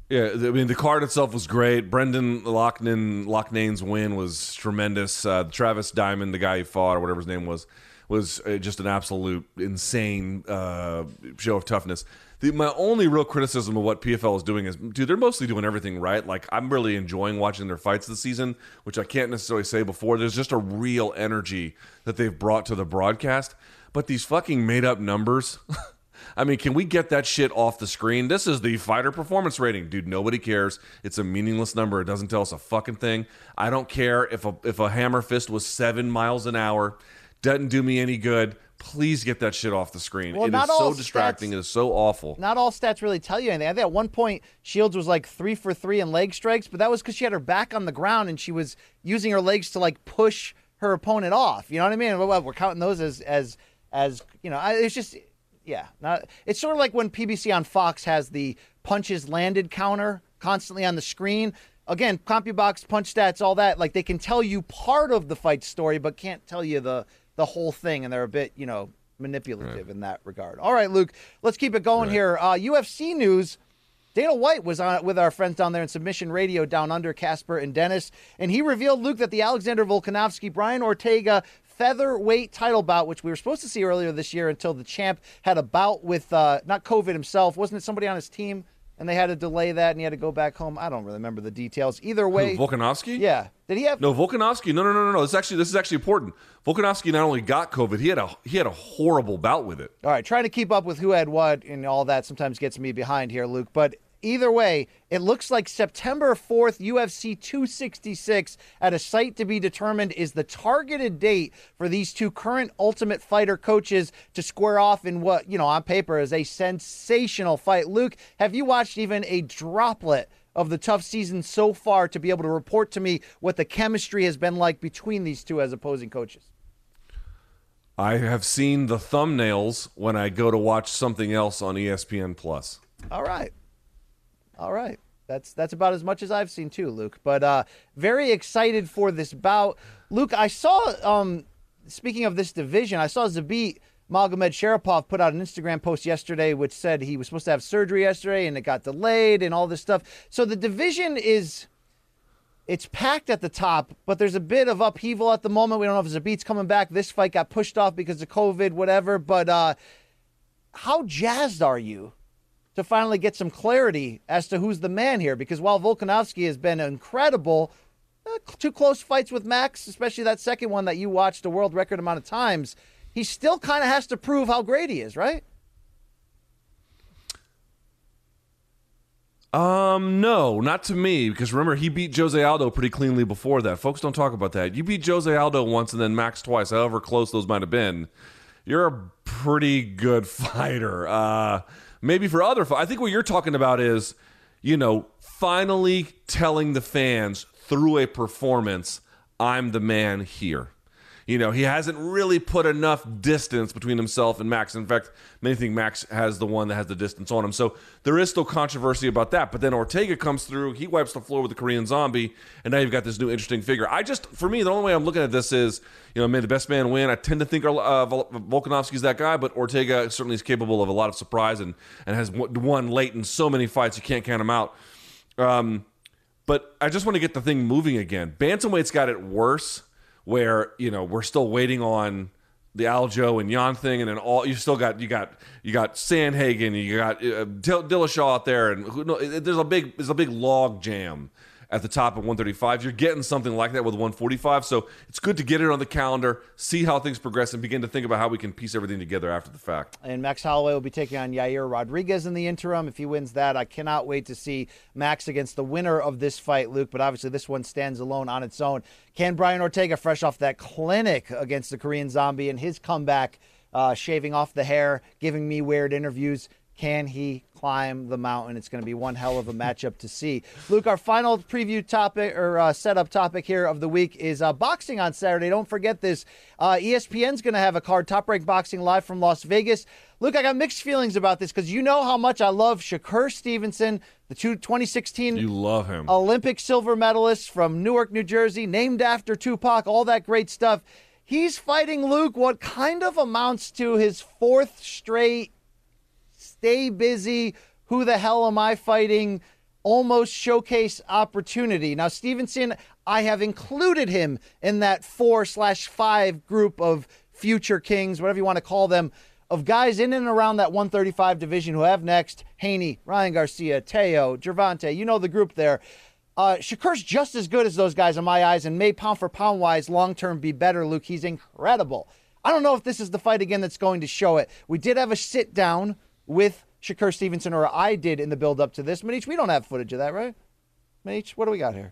Yeah, I mean, the card itself was great. Brendan Loughnane's win was tremendous. Travis Diamond, the guy he fought, or whatever his name was just an absolute insane show of toughness. My only real criticism of what PFL is doing is, dude, they're mostly doing everything right. Like, I'm really enjoying watching their fights this season, which I can't necessarily say before. There's just a real energy that they've brought to the broadcast. But these fucking made-up numbers... I mean, can we get that shit off the screen? This is the fighter performance rating. Dude, nobody cares. It's a meaningless number. It doesn't tell us a fucking thing. I don't care if a hammer fist was 7 miles an hour. Doesn't do me any good. Please get that shit off the screen. Well, it is so distracting. It is so awful. Not all stats really tell you anything. I think at one point, Shields was like 3 for 3 in leg strikes, but that was because she had her back on the ground and she was using her legs to like push her opponent off. You know what I mean? We're counting those as you know, it's just... Yeah, it's sort of like when PBC on Fox has the punches landed counter constantly on the screen. Again, CompuBox, punch stats, all that. Like, they can tell you part of the fight story, but can't tell you the whole thing, and they're a bit, you know, manipulative in that regard. All right, Luke, let's keep it going here. UFC news. Dana White was on with our friends down there in Submission Radio down under, Casper and Dennis, and he revealed, Luke, that the Alexander Volkanovski, Brian Ortega featherweight title bout, which we were supposed to see earlier this year until the champ had a bout with, not COVID himself, wasn't it somebody on his team? And they had to delay that and he had to go back home. I don't really remember the details. Either way. Who, Volkanovski? Yeah. Did he have? No, Volkanovski. No. This is actually important. Volkanovski not only got COVID, he had a horrible bout with it. All right. Trying to keep up with who had what and all that sometimes gets me behind here, Luke. But either way, it looks like September 4th, UFC 266 at a site to be determined is the targeted date for these two current Ultimate Fighter coaches to square off in what, you know, on paper is a sensational fight. Luke, have you watched even a droplet of the tough season so far to be able to report to me what the chemistry has been like between these two as opposing coaches? I have seen the thumbnails when I go to watch something else on ESPN+. All right. That's about as much as I've seen too, Luke. But very excited for this bout. Luke, I saw, speaking of this division, I saw Zabit Magomed Sharapov put out an Instagram post yesterday which said he was supposed to have surgery yesterday and it got delayed and all this stuff. So the division it's packed at the top, but there's a bit of upheaval at the moment. We don't know if Zabit's coming back. This fight got pushed off because of COVID, whatever. But how jazzed are you to finally get some clarity as to who's the man here? Because while Volkanovski has been incredible, 2 close fights with Max, especially that second one that you watched a world record amount of times, he still kind of has to prove how great he is, right? No, not to me, because remember, he beat Jose Aldo pretty cleanly before that. Folks don't talk about that. You beat Jose Aldo once and then Max twice, however close those might have been. You're a pretty good fighter. Maybe for other I think what you're talking about is, you know, finally telling the fans through a performance, I'm the man here. You know, he hasn't really put enough distance between himself and Max. In fact, many think Max has the one that has the distance on him. So there is still controversy about that. But then Ortega comes through, he wipes the floor with the Korean Zombie, and now you've got this new interesting figure. For me, the only way I'm looking at this is, you know, may the best man win. I tend to think Volkanovski's that guy, but Ortega certainly is capable of a lot of surprise and has won late in so many fights, you can't count him out. But I just want to get the thing moving again. Bantamweight's got it worse, where, you know, we're still waiting on the Aljo and Jan thing, and then you got Sandhagen, you got Dillashaw out there, and there's a big log jam at the top of 135. You're getting something like that with 145, so it's good to get it on the calendar, see how things progress, and begin to think about how we can piece everything together after the fact. And Max Holloway will be taking on Yair Rodriguez in the interim. If he wins that, I cannot wait to see Max against the winner of this fight, Luke, but obviously this one stands alone on its own. Can Brian Ortega, fresh off that clinic against the Korean Zombie and his comeback, shaving off the hair, giving me weird interviews, can he climb the mountain? It's going to be one hell of a matchup to see. Luke, our final preview topic or setup topic here of the week is boxing on Saturday. Don't forget this. ESPN's going to have a card, Top Rank Boxing, live from Las Vegas. Luke, I got mixed feelings about this because you know how much I love Shakur Stevenson, the 2016 you love him. Olympic silver medalist from Newark, New Jersey, named after Tupac, all that great stuff. He's fighting, Luke, what kind of amounts to his 4th straight stay busy, who the hell am I fighting almost showcase opportunity. Now, Stevenson, I have included him in that 4/5 group of future kings, whatever you want to call them, of guys in and around that 135 division who have next Haney, Ryan Garcia, Teo, Gervonta. You know the group there. Shakur's just as good as those guys in my eyes and may pound for pound wise long-term be better, Luke. He's incredible. I don't know if this is the fight again that's going to show it. We did have a sit down with Shakur Stevenson, or I did in the build up to this. Manich, we don't have footage of that, right? Manich, what do we got here?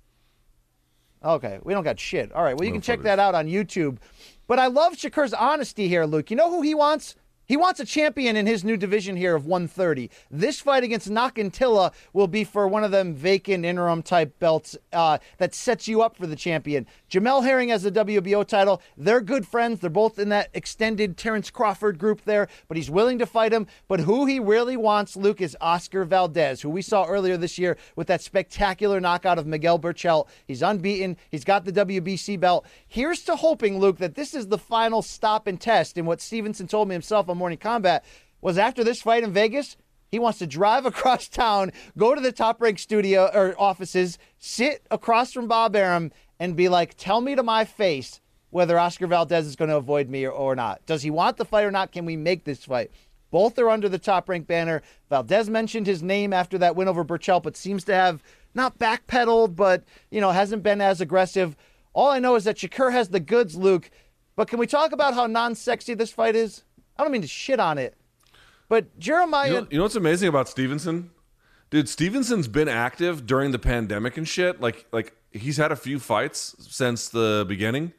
Okay, we don't got shit. All right, well, you can check that out on YouTube. But I love Shakur's honesty here, Luke. You know who he wants? He wants a champion in his new division here of 130. This fight against Nakantilla will be for one of them vacant interim type belts that sets you up for the champion. Jamel Herring has the WBO title. They're good friends. They're both in that extended Terrence Crawford group there, but he's willing to fight him. But who he really wants, Luke, is Oscar Valdez, who we saw earlier this year with that spectacular knockout of Miguel Burchell. He's unbeaten. He's got the WBC belt. Here's to hoping, Luke, that this is the final stop and test. And what Stevenson told me himself on Morning Combat was after this fight in Vegas, he wants to drive across town, go to the Top Rank studio or offices, sit across from Bob Arum and be like, tell me to my face whether Oscar Valdez is going to avoid me or not. Does he want the fight or not? Can we make this fight? Both are under the Top Rank banner. Valdez mentioned his name after that win over Burchell, but seems to have not backpedaled, but, hasn't been as aggressive. All I know is that Shakur has the goods, Luke. But can we talk about how non-sexy this fight is? I don't mean to shit on it, but Jeremiah... You know what's amazing about Stevenson? Dude, Stevenson's been active during the pandemic and shit. Like he's had a few fights since the beginning,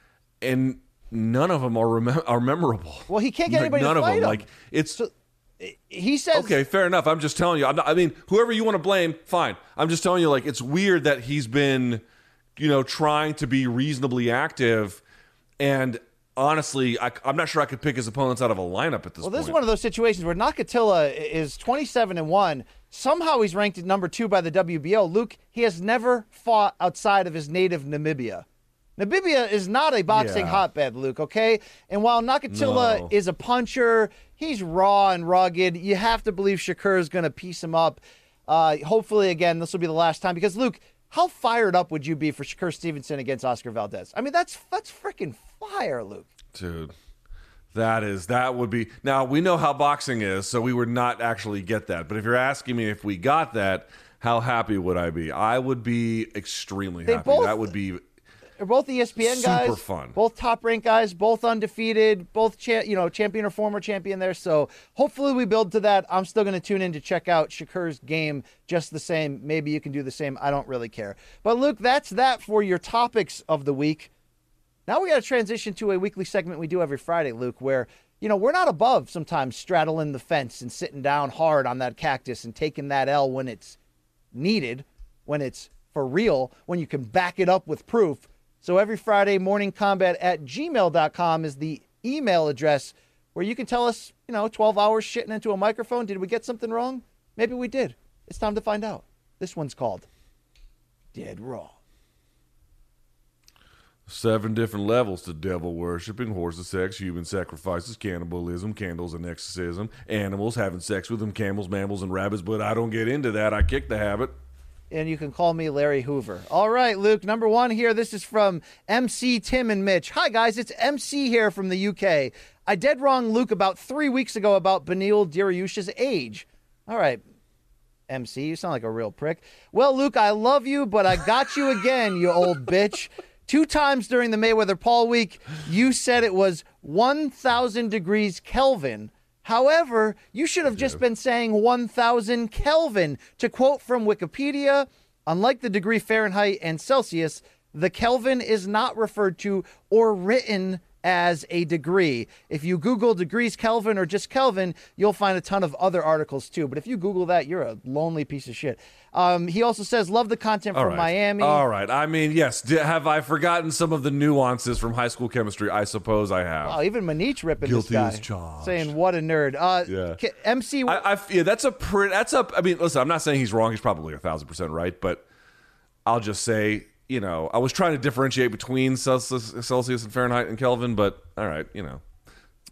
and none of them are memorable. Well, he can't get anybody to fight him. Like, it's... So, he says... Okay, fair enough. I'm just telling you. Whoever you want to blame, fine. I'm just telling you, it's weird that he's been, trying to be reasonably active, and... Honestly, I'm not sure I could pick his opponents out of a lineup at this point. Well, this is one of those situations where Nakatilla is 27-1. Somehow he's ranked at number 2 by the WBO. Luke, he has never fought outside of his native Namibia. Namibia is not a boxing hotbed, Luke, okay? And while Nakatilla is a puncher, he's raw and rugged. You have to believe Shakur is going to piece him up. Hopefully, again, this will be the last time. Because, Luke, how fired up would you be for Shakur Stevenson against Oscar Valdez? I mean, that's freaking fire, Luke. Dude, that would be... Now, we know how boxing is, so we would not actually get that. But if you're asking me if we got that, how happy would I be? I would be extremely happy. That would be... They're both ESPN guys. Super fun. Both Top Rank guys, both undefeated, both champion or former champion there. So hopefully we build to that. I'm still going to tune in to check out Shakur's game just the same. Maybe you can do the same. I don't really care. But Luke, that's that for your topics of the week. Now we got to transition to a weekly segment we do every Friday, Luke, where, we're not above sometimes straddling the fence and sitting down hard on that cactus and taking that L when it's needed, when it's for real, when you can back it up with proof. So every Friday, morningcombat@gmail.com is the email address where you can tell us, 12 hours shitting into a microphone. Did we get something wrong? Maybe we did. It's time to find out. This one's called Dead Wrong. 7 different levels to devil worshipping, horses, sex, human sacrifices, cannibalism, candles and exorcism, animals, having sex with them, camels, mammals, and rabbits, but I don't get into that. I kick the habit. And you can call me Larry Hoover. All right, Luke, number 1 here. This is from MC Tim and Mitch. Hi, guys. It's MC here from the UK. I dead wrong Luke about 3 weeks ago about Beneil Dariush's age. All right, MC, you sound like a real prick. Well, Luke, I love you, but I got you again, you old bitch. 2 times during the Mayweather-Paul week, you said it was 1,000 degrees Kelvin. However, you should have just been saying 1,000 Kelvin. To quote from Wikipedia, unlike the degree Fahrenheit and Celsius, the Kelvin is not referred to or written as a degree. If you Google degrees Kelvin or just Kelvin, you'll find a ton of other articles too. But if you Google that, you're a lonely piece of shit. He also says, love the content from Miami. All right. I mean, yes. Have I forgotten some of the nuances from high school chemistry? I suppose I have. Wow, even Manich ripping Guilty this guy. as charged. Saying, what a nerd. MC. I mean, listen, I'm not saying he's wrong. He's probably 1,000% right. But I'll just say, I was trying to differentiate between Celsius and Fahrenheit and Kelvin. But all right,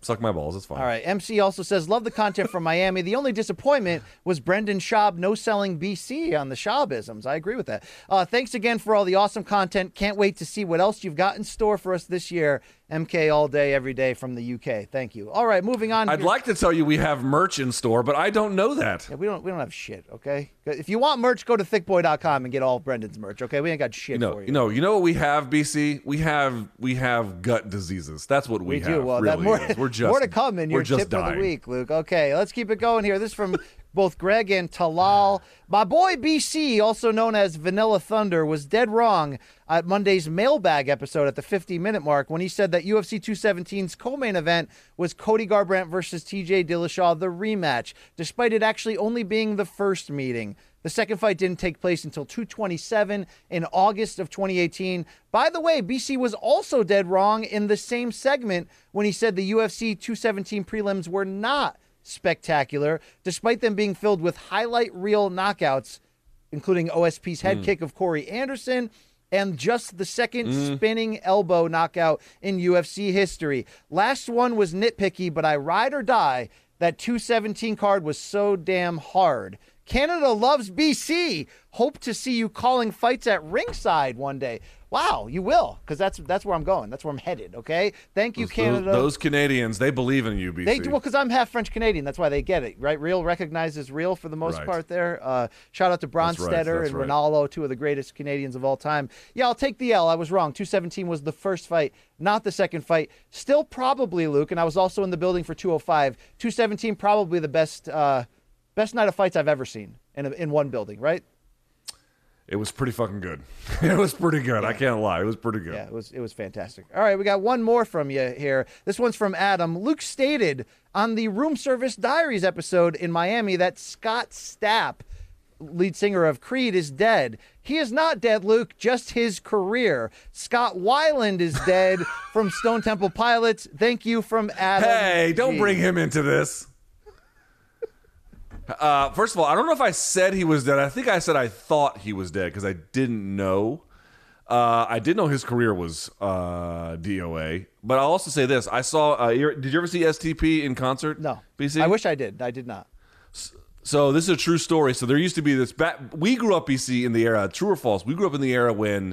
Suck my balls. It's fine. All right. MC also says, love the content from Miami. The only disappointment was Brendan Schaub no-selling BC on the Schaubisms. I agree with that. Thanks again for all the awesome content. Can't wait to see what else you've got in store for us this year. MK all day, every day from the UK. Thank you. All right, moving on. I'd like to tell you we have merch in store, but I don't know that. Yeah, we don't have shit, okay? If you want merch, go to thickboy.com and get all of Brendan's merch, okay? We ain't got shit for you. You know what we have, BC? We have gut diseases. That's what we have. Do. Well, really more to come in your tip of the week, Luke. Okay, let's keep it going here. This is from both Greg and Talal. My boy BC, also known as Vanilla Thunder, was dead wrong at Monday's mailbag episode at the 50-minute mark when he said that UFC 217's co-main event was Cody Garbrandt versus TJ Dillashaw, the rematch, despite it actually only being the first meeting. The second fight didn't take place until 227 in August of 2018. By the way, BC was also dead wrong in the same segment when he said the UFC 217 prelims were not spectacular, despite them being filled with highlight reel knockouts, including OSP's head kick of Corey Anderson and just the second spinning elbow knockout in UFC history. Last one was nitpicky, but I ride or die. That 217 card was so damn hard. Canada loves BC. Hope to see you calling fights at ringside one day. Wow, you will, because that's where I'm going. That's where I'm headed, okay? Thank you, Canada. Those Canadians, they believe in you, BC. They do, well, because I'm half French-Canadian. That's why they get it, right? Real recognizes real for the most part there. Shout out to Bronstetter and Ronaldo, two of the greatest Canadians of all time. Yeah, I'll take the L. I was wrong. 217 was the first fight, not the second fight. Still probably, Luke, and I was also in the building for 205. 217 probably the best night of fights I've ever seen in one building, right? It was pretty fucking good. It was pretty good. Yeah. I can't lie. It was pretty good. Yeah, it was fantastic. All right, we got one more from you here. This one's from Adam. Luke stated on the Room Service Diaries episode in Miami that Scott Stapp, lead singer of Creed, is dead. He is not dead, Luke, just his career. Scott Weiland is dead from Stone Temple Pilots. Thank you from Adam. Hey, don't bring him into this. First of all, I don't know if I said he was dead. I think I said I thought he was dead because I didn't know. I did know his career was DOA. But I'll also say this. I saw, did you ever see STP in concert? No. BC? I wish I did. I did not. So this is a true story. So there used to be this, we grew up, BC, in the era, true or false, we grew up in the era when,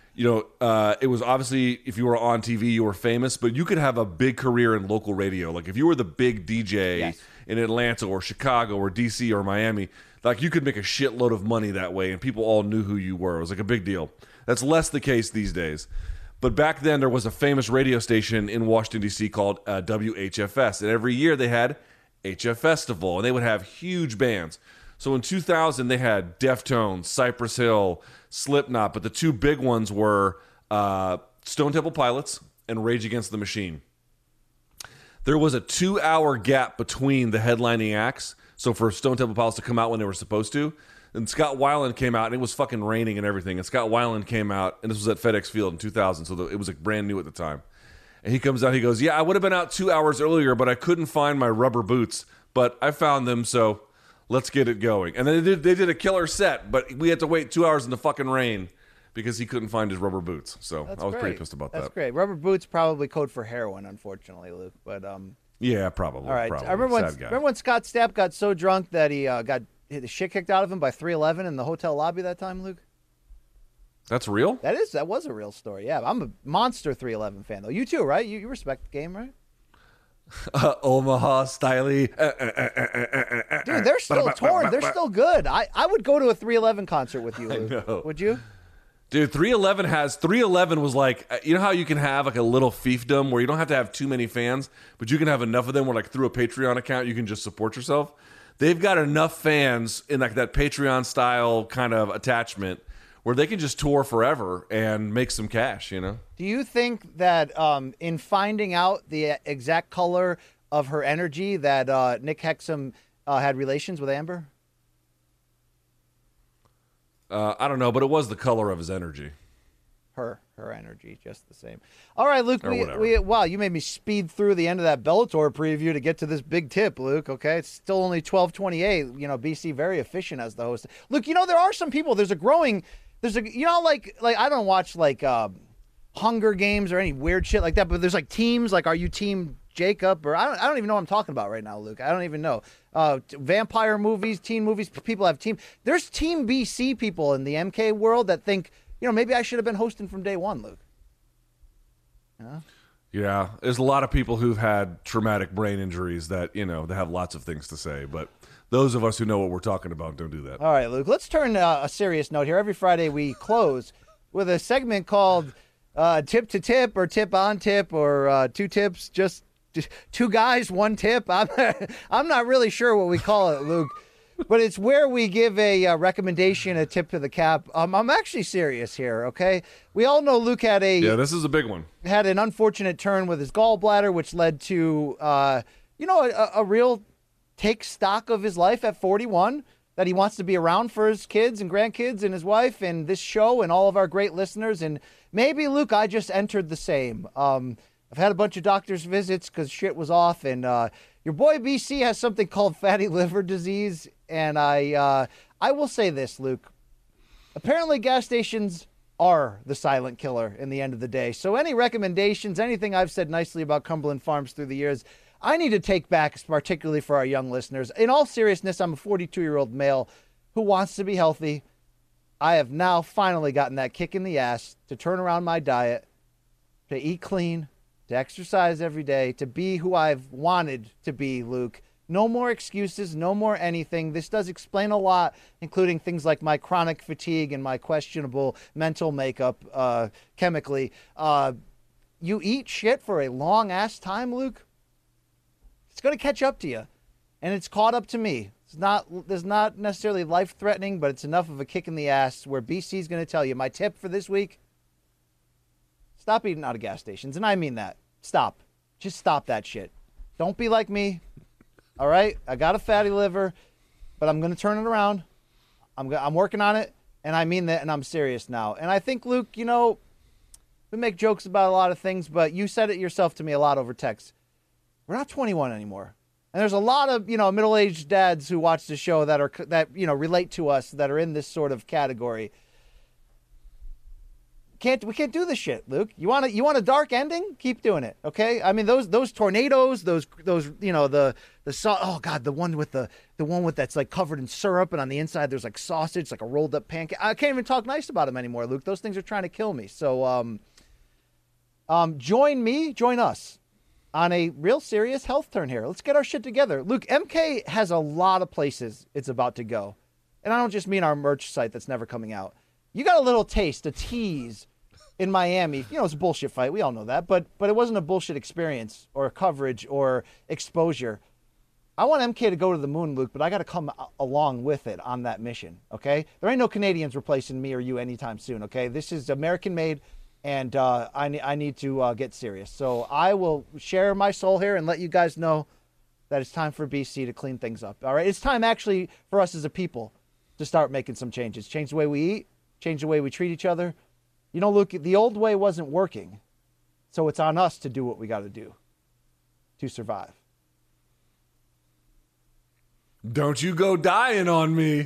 it was obviously, if you were on TV, you were famous, but you could have a big career in local radio. Like if you were the big DJ in Atlanta or Chicago or DC or Miami, like you could make a shitload of money that way and people all knew who you were. It was like a big deal. That's less the case these days. But back then there was a famous radio station in Washington, D.C. called WHFS. And every year they had HF Festival and they would have huge bands. So in 2000 they had Deftones, Cypress Hill, Slipknot, but the two big ones were Stone Temple Pilots and Rage Against the Machine. There was a 2-hour gap between the headlining acts, so for Stone Temple Pilots to come out when they were supposed to. And Scott Weiland came out, and it was fucking raining and everything. And Scott Weiland came out, and this was at FedEx Field in 2000, so it was like brand new at the time. And he comes out, he goes, yeah, I would have been out 2 hours earlier, but I couldn't find my rubber boots. But I found them, so let's get it going. And then they did a killer set, but we had to wait 2 hours in the fucking rain because he couldn't find his rubber boots. So I was pretty pissed about that. That's great. Rubber boots probably code for heroin, unfortunately, Luke. But yeah, probably. All right. Probably. I remember when Scott Stapp got so drunk that he got the shit kicked out of him by 311 in the hotel lobby that time, Luke? That's real? That was a real story. Yeah, I'm a monster 311 fan though. You too, right? You respect the game, right? Omaha Styley. Dude, they're still torn. They're still good. I would go to a 311 concert with you, Luke. I know. Would you? Dude, 311 was like, you know how you can have like a little fiefdom where you don't have to have too many fans, but you can have enough of them where like through a Patreon account you can just support yourself. They've got enough fans in like that Patreon style kind of attachment where they can just tour forever and make some cash, you know? Do you think that in finding out the exact color of her energy that Nick Hexum had relations with Amber? I don't know, but it was the color of his energy. Her energy, just the same. All right, Luke, wow, you made me speed through the end of that Bellator preview to get to this big tip, Luke, okay? It's still only 12:28. BC very efficient as the host. Luke, there are some people, like I don't watch like Hunger Games or any weird shit like that, but there's like teams, like are you team Jacob, or I don't even know what I'm talking about right now, Luke. I don't even know. Vampire movies, teen movies, people have team. There's Team BC people in the MK world that think, maybe I should have been hosting from day one, Luke. Yeah, there's a lot of people who've had traumatic brain injuries that, they have lots of things to say. But those of us who know what we're talking about don't do that. All right, Luke, let's turn a serious note here. Every Friday we close with a segment called Tip to Tip or Tip on Tip or Two Tips, just two guys, one tip. I'm not really sure what we call it, Luke. But it's where we give a recommendation, a tip to the cap. I'm actually serious here, okay? We all know Luke had this is a big one. Had an unfortunate turn with his gallbladder, which led to, a real take stock of his life at 41, that he wants to be around for his kids and grandkids and his wife and this show and all of our great listeners. And maybe, Luke, I just entered the same. I've had a bunch of doctor's visits because shit was off, and your boy BC has something called fatty liver disease. And I will say this, Luke. Apparently gas stations are the silent killer in the end of the day. So any recommendations, anything I've said nicely about Cumberland Farms through the years, I need to take back, particularly for our young listeners. In all seriousness, I'm a 42-year-old male who wants to be healthy. I have now finally gotten that kick in the ass to turn around my diet, to eat clean, to exercise every day, to be who I've wanted to be, Luke. No more excuses, no more anything. This does explain a lot, including things like my chronic fatigue and my questionable mental makeup chemically. You eat shit for a long-ass time, Luke, it's going to catch up to you. And it's caught up to me. It's not necessarily life-threatening, but it's enough of a kick in the ass where BC's going to tell you, my tip for this week, stop eating out of gas stations. And I mean that. Stop. Just stop that shit. Don't be like me. All right? I got a fatty liver, but I'm going to turn it around. I'm working on it, and I mean that, and I'm serious now. And I think, Luke, we make jokes about a lot of things, but you said it yourself to me a lot over text. We're not 21 anymore. And there's a lot of, middle-aged dads who watch the show that relate to us, that are in this sort of category. We can't do this shit, Luke. You want a dark ending? Keep doing it, okay? I mean, those tornadoes, the one with that's like covered in syrup, and on the inside there's like sausage, like a rolled up pancake. I can't even talk nice about them anymore, Luke. Those things are trying to kill me. So, join us on a real serious health turn here. Let's get our shit together. Luke, MK has a lot of places it's about to go. And I don't just mean our merch site that's never coming out. You got a little taste, a tease in Miami. It's a bullshit fight. We all know that. But it wasn't a bullshit experience or coverage or exposure. I want MK to go to the moon, Luke, but I got to come along with it on that mission, okay? There ain't no Canadians replacing me or you anytime soon, okay? This is American-made, and I need to get serious. So I will share my soul here and let you guys know that it's time for BC to clean things up, all right? It's time, actually, for us as a people to start making some changes. Change the way we eat, change the way we treat each other. Luke, the old way wasn't working, so it's on us to do what we got to do to survive. Don't you go dying on me.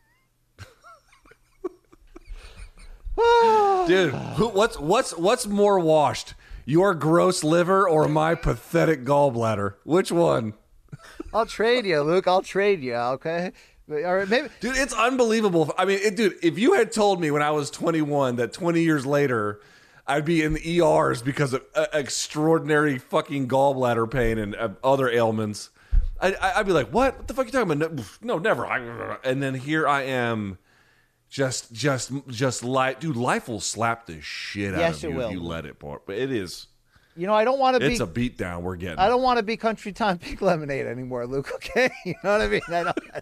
Dude, what's more washed? Your gross liver or my pathetic gallbladder? Which one? I'll trade you, Luke. I'll trade you, okay? All right, maybe. Dude, it's unbelievable. I mean, if you had told me when I was 21 that 20 years later I'd be in the ERs because of extraordinary fucking gallbladder pain and other ailments, I'd be like, what the fuck are you talking about? No, never. And then here I am, just like, dude, life will slap the shit out of you if you let it. But it is. I don't want to be. It's a beatdown we're getting. I don't want to be Country Time Pink Lemonade anymore, Luke, okay? You know what I mean?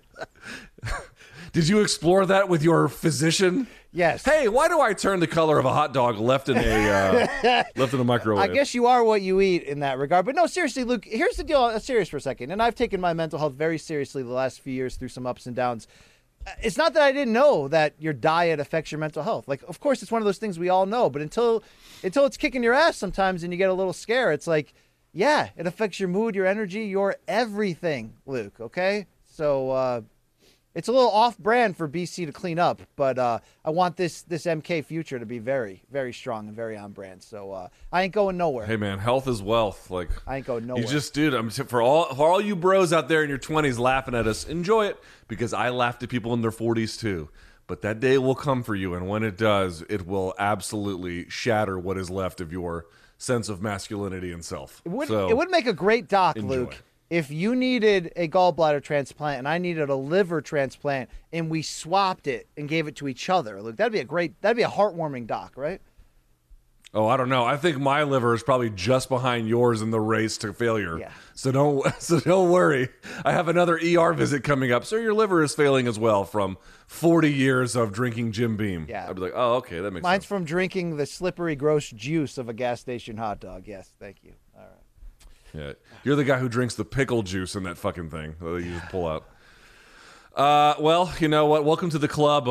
Did you explore that with your physician? Yes. Hey, why do I turn the color of a hot dog left in a microwave? I guess you are what you eat in that regard. But no, seriously, Luke, here's the deal. I'm serious for a second. And I've taken my mental health very seriously the last few years through some ups and downs. It's not that I didn't know that your diet affects your mental health. Like, of course, it's one of those things we all know. But until it's kicking your ass sometimes and you get a little scare, it's like, yeah, it affects your mood, your energy, your everything, Luke, okay? So It's a little off-brand for BC to clean up, but I want this MK future to be very, very strong and very on-brand. So I ain't going nowhere. Hey, man, health is wealth. Like, I ain't going nowhere. You just, dude, for all you bros out there in your 20s laughing at us, enjoy it, because I laughed at people in their 40s too. But that day will come for you, and when it does, it will absolutely shatter what is left of your sense of masculinity and self. It would make a great doc, enjoy. Luke. If you needed a gallbladder transplant and I needed a liver transplant and we swapped it and gave it to each other, Luke, that'd be a heartwarming doc, right? Oh, I don't know. I think my liver is probably just behind yours in the race to failure. Yeah. So don't worry. I have another ER visit coming up. Sir, your liver is failing as well from 40 years of drinking Jim Beam. Yeah. I'd be like, oh, okay, that makes Mine's sense. from drinking the slippery, gross juice of a gas station hot dog. Yes, thank you. All right. Yeah, you're the guy who drinks the pickle juice in that fucking thing that you just pull out. Well, you know what? Welcome to the club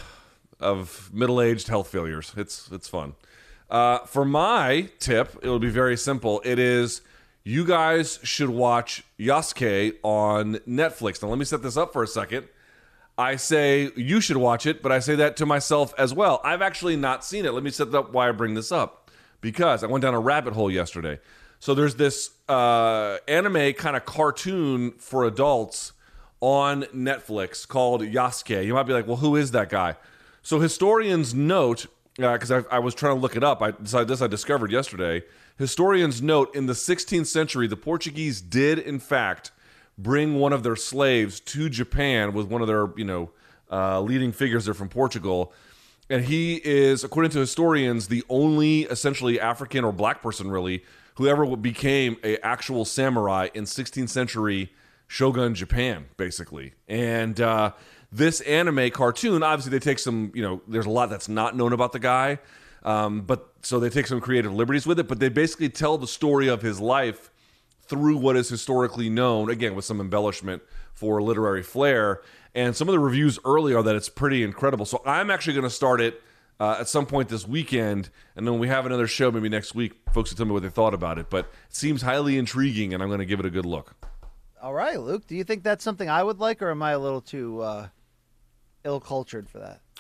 of middle-aged health failures. It's fun. For my tip, it will be very simple. It is you guys should watch Yasuke on Netflix. Now, let me set this up for a second. I say you should watch it, but I say that to myself as well. I've actually not seen it. Let me set up why I bring this up. Because I went down a rabbit hole yesterday. So there's this anime kind of cartoon for adults on Netflix called Yasuke. You might be like, well, who is that guy? So historians note, because I was trying to look it up, I discovered yesterday. Historians note in the 16th century, the Portuguese did, in fact, bring one of their slaves to Japan with one of their, leading figures there from Portugal. And he is, according to historians, the only essentially African or black person, really, who ever became an actual samurai in 16th century Shogun Japan, basically. And this anime cartoon, obviously they take some, there's a lot that's not known about the guy. But so they take some creative liberties with it, but they basically tell the story of his life through what is historically known, again, with some embellishment for literary flair. And some of the reviews early are that it's pretty incredible. So I'm actually going to start it at some point this weekend, and then when we have another show maybe next week, folks will tell me what they thought about it. But it seems highly intriguing, and I'm going to give it a good look. All right, Luke. Do you think that's something I would like, or am I a little too ill-cultured for that?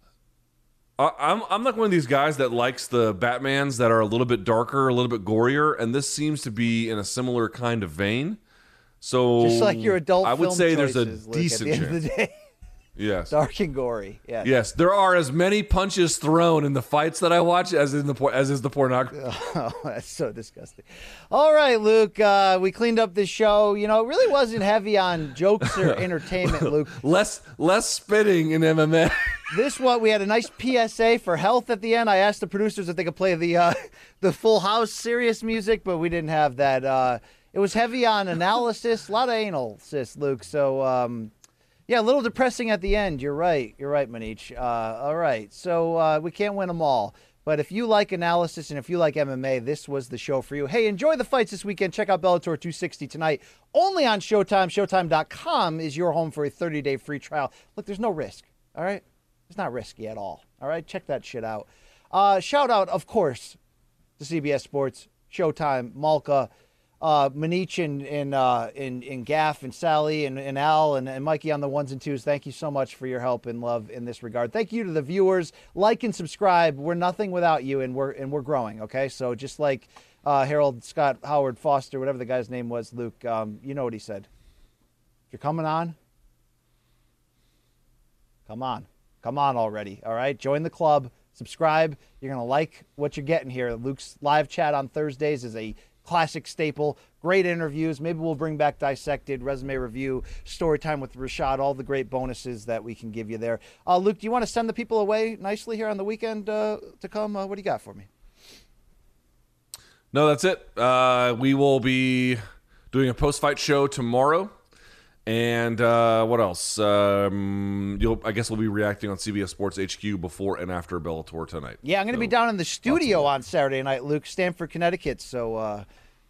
I'm like one of these guys that likes the Batmans that are a little bit darker, a little bit gorier, and this seems to be in a similar kind of vein. So just like your adult I would film say there's a choices, Luke, decent at the end of the day. Yes. Dark and gory. Yeah. Yes, there are as many punches thrown in the fights that I watch as is the pornography. Oh, that's so disgusting. All right, Luke, we cleaned up this show. It really wasn't heavy on jokes or entertainment, Luke. Less spitting in MMA. This one, we had a nice PSA for health at the end. I asked the producers if they could play the Full House serious music, but we didn't have that. It was heavy on analysis, a lot of anal, Luke. So, yeah, a little depressing at the end. You're right, Manich. All right, so we can't win them all. But if you like analysis and if you like MMA, this was the show for you. Hey, enjoy the fights this weekend. Check out Bellator 260 tonight. Only on Showtime. Showtime.com is your home for a 30-day free trial. Look, there's no risk, all right? It's not risky at all, all right? Check that shit out. Shout out, of course, to CBS Sports, Showtime, Malka, Manich and Gaff and Sally and Al and Mikey on the ones and twos. Thank you so much for your help and love in this regard. Thank you to the viewers. Like and subscribe. We're nothing without you, and we're growing. Okay, so just like Harold Scott Howard Foster, whatever the guy's name was, Luke, you know what he said. If you're coming on, come on already. All right, join the club. Subscribe. You're gonna like what you're getting here. Luke's live chat on Thursdays is a classic staple. Great interviews. Maybe we'll bring back Dissected, Resume Review, Story Time with Rashad, all the great bonuses that we can give you there. Luke, do you want to send the people away nicely here on the weekend to come? What do you got for me? No, that's it. We will be doing a post-fight show tomorrow. And what else? I guess we'll be reacting on CBS Sports HQ before and after Bellator tonight. Yeah, I'm going to be down in the studio on Saturday night, Luke, Stamford, Connecticut. So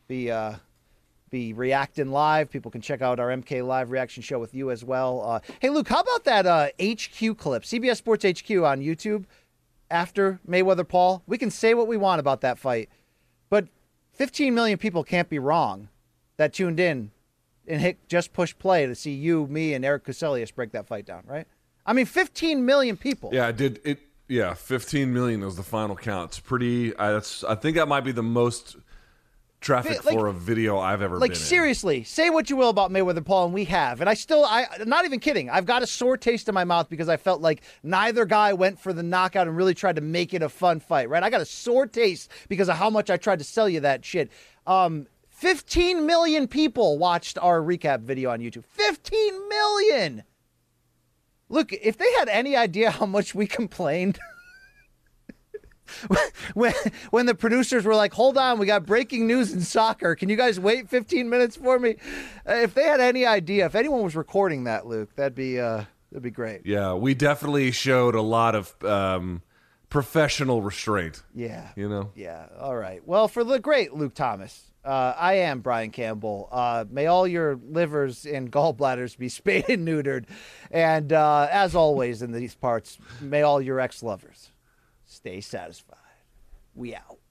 be reacting live. People can check out our MK Live reaction show with you as well. Hey, Luke, how about that HQ clip? CBS Sports HQ on YouTube after Mayweather-Paul. We can say what we want about that fight, but 15 million people can't be wrong that tuned in and hit just push play to see you, me, and Eric Kuselius break that fight down, right? I mean, 15 million people. Yeah, I did it. Yeah, 15 million was the final count. It's pretty. I think that might be the most traffic for a video I've ever been in. Seriously, say what you will about Mayweather Paul, and we have. And I'm not even kidding. I've got a sore taste in my mouth because I felt like neither guy went for the knockout and really tried to make it a fun fight, right? I got a sore taste because of how much I tried to sell you that shit. 15 million people watched our recap video on YouTube. 15 million! Look, if they had any idea how much we complained when the producers were like, hold on, we got breaking news in soccer. Can you guys wait 15 minutes for me? If they had any idea, if anyone was recording that, Luke, that'd be great. Yeah, we definitely showed a lot of professional restraint. Yeah. You know? Yeah, all right. Well, for the great Luke Thomas, I am Brian Campbell. May all your livers and gallbladders be spayed and neutered. And as always in these parts, may all your ex-lovers stay satisfied. We out.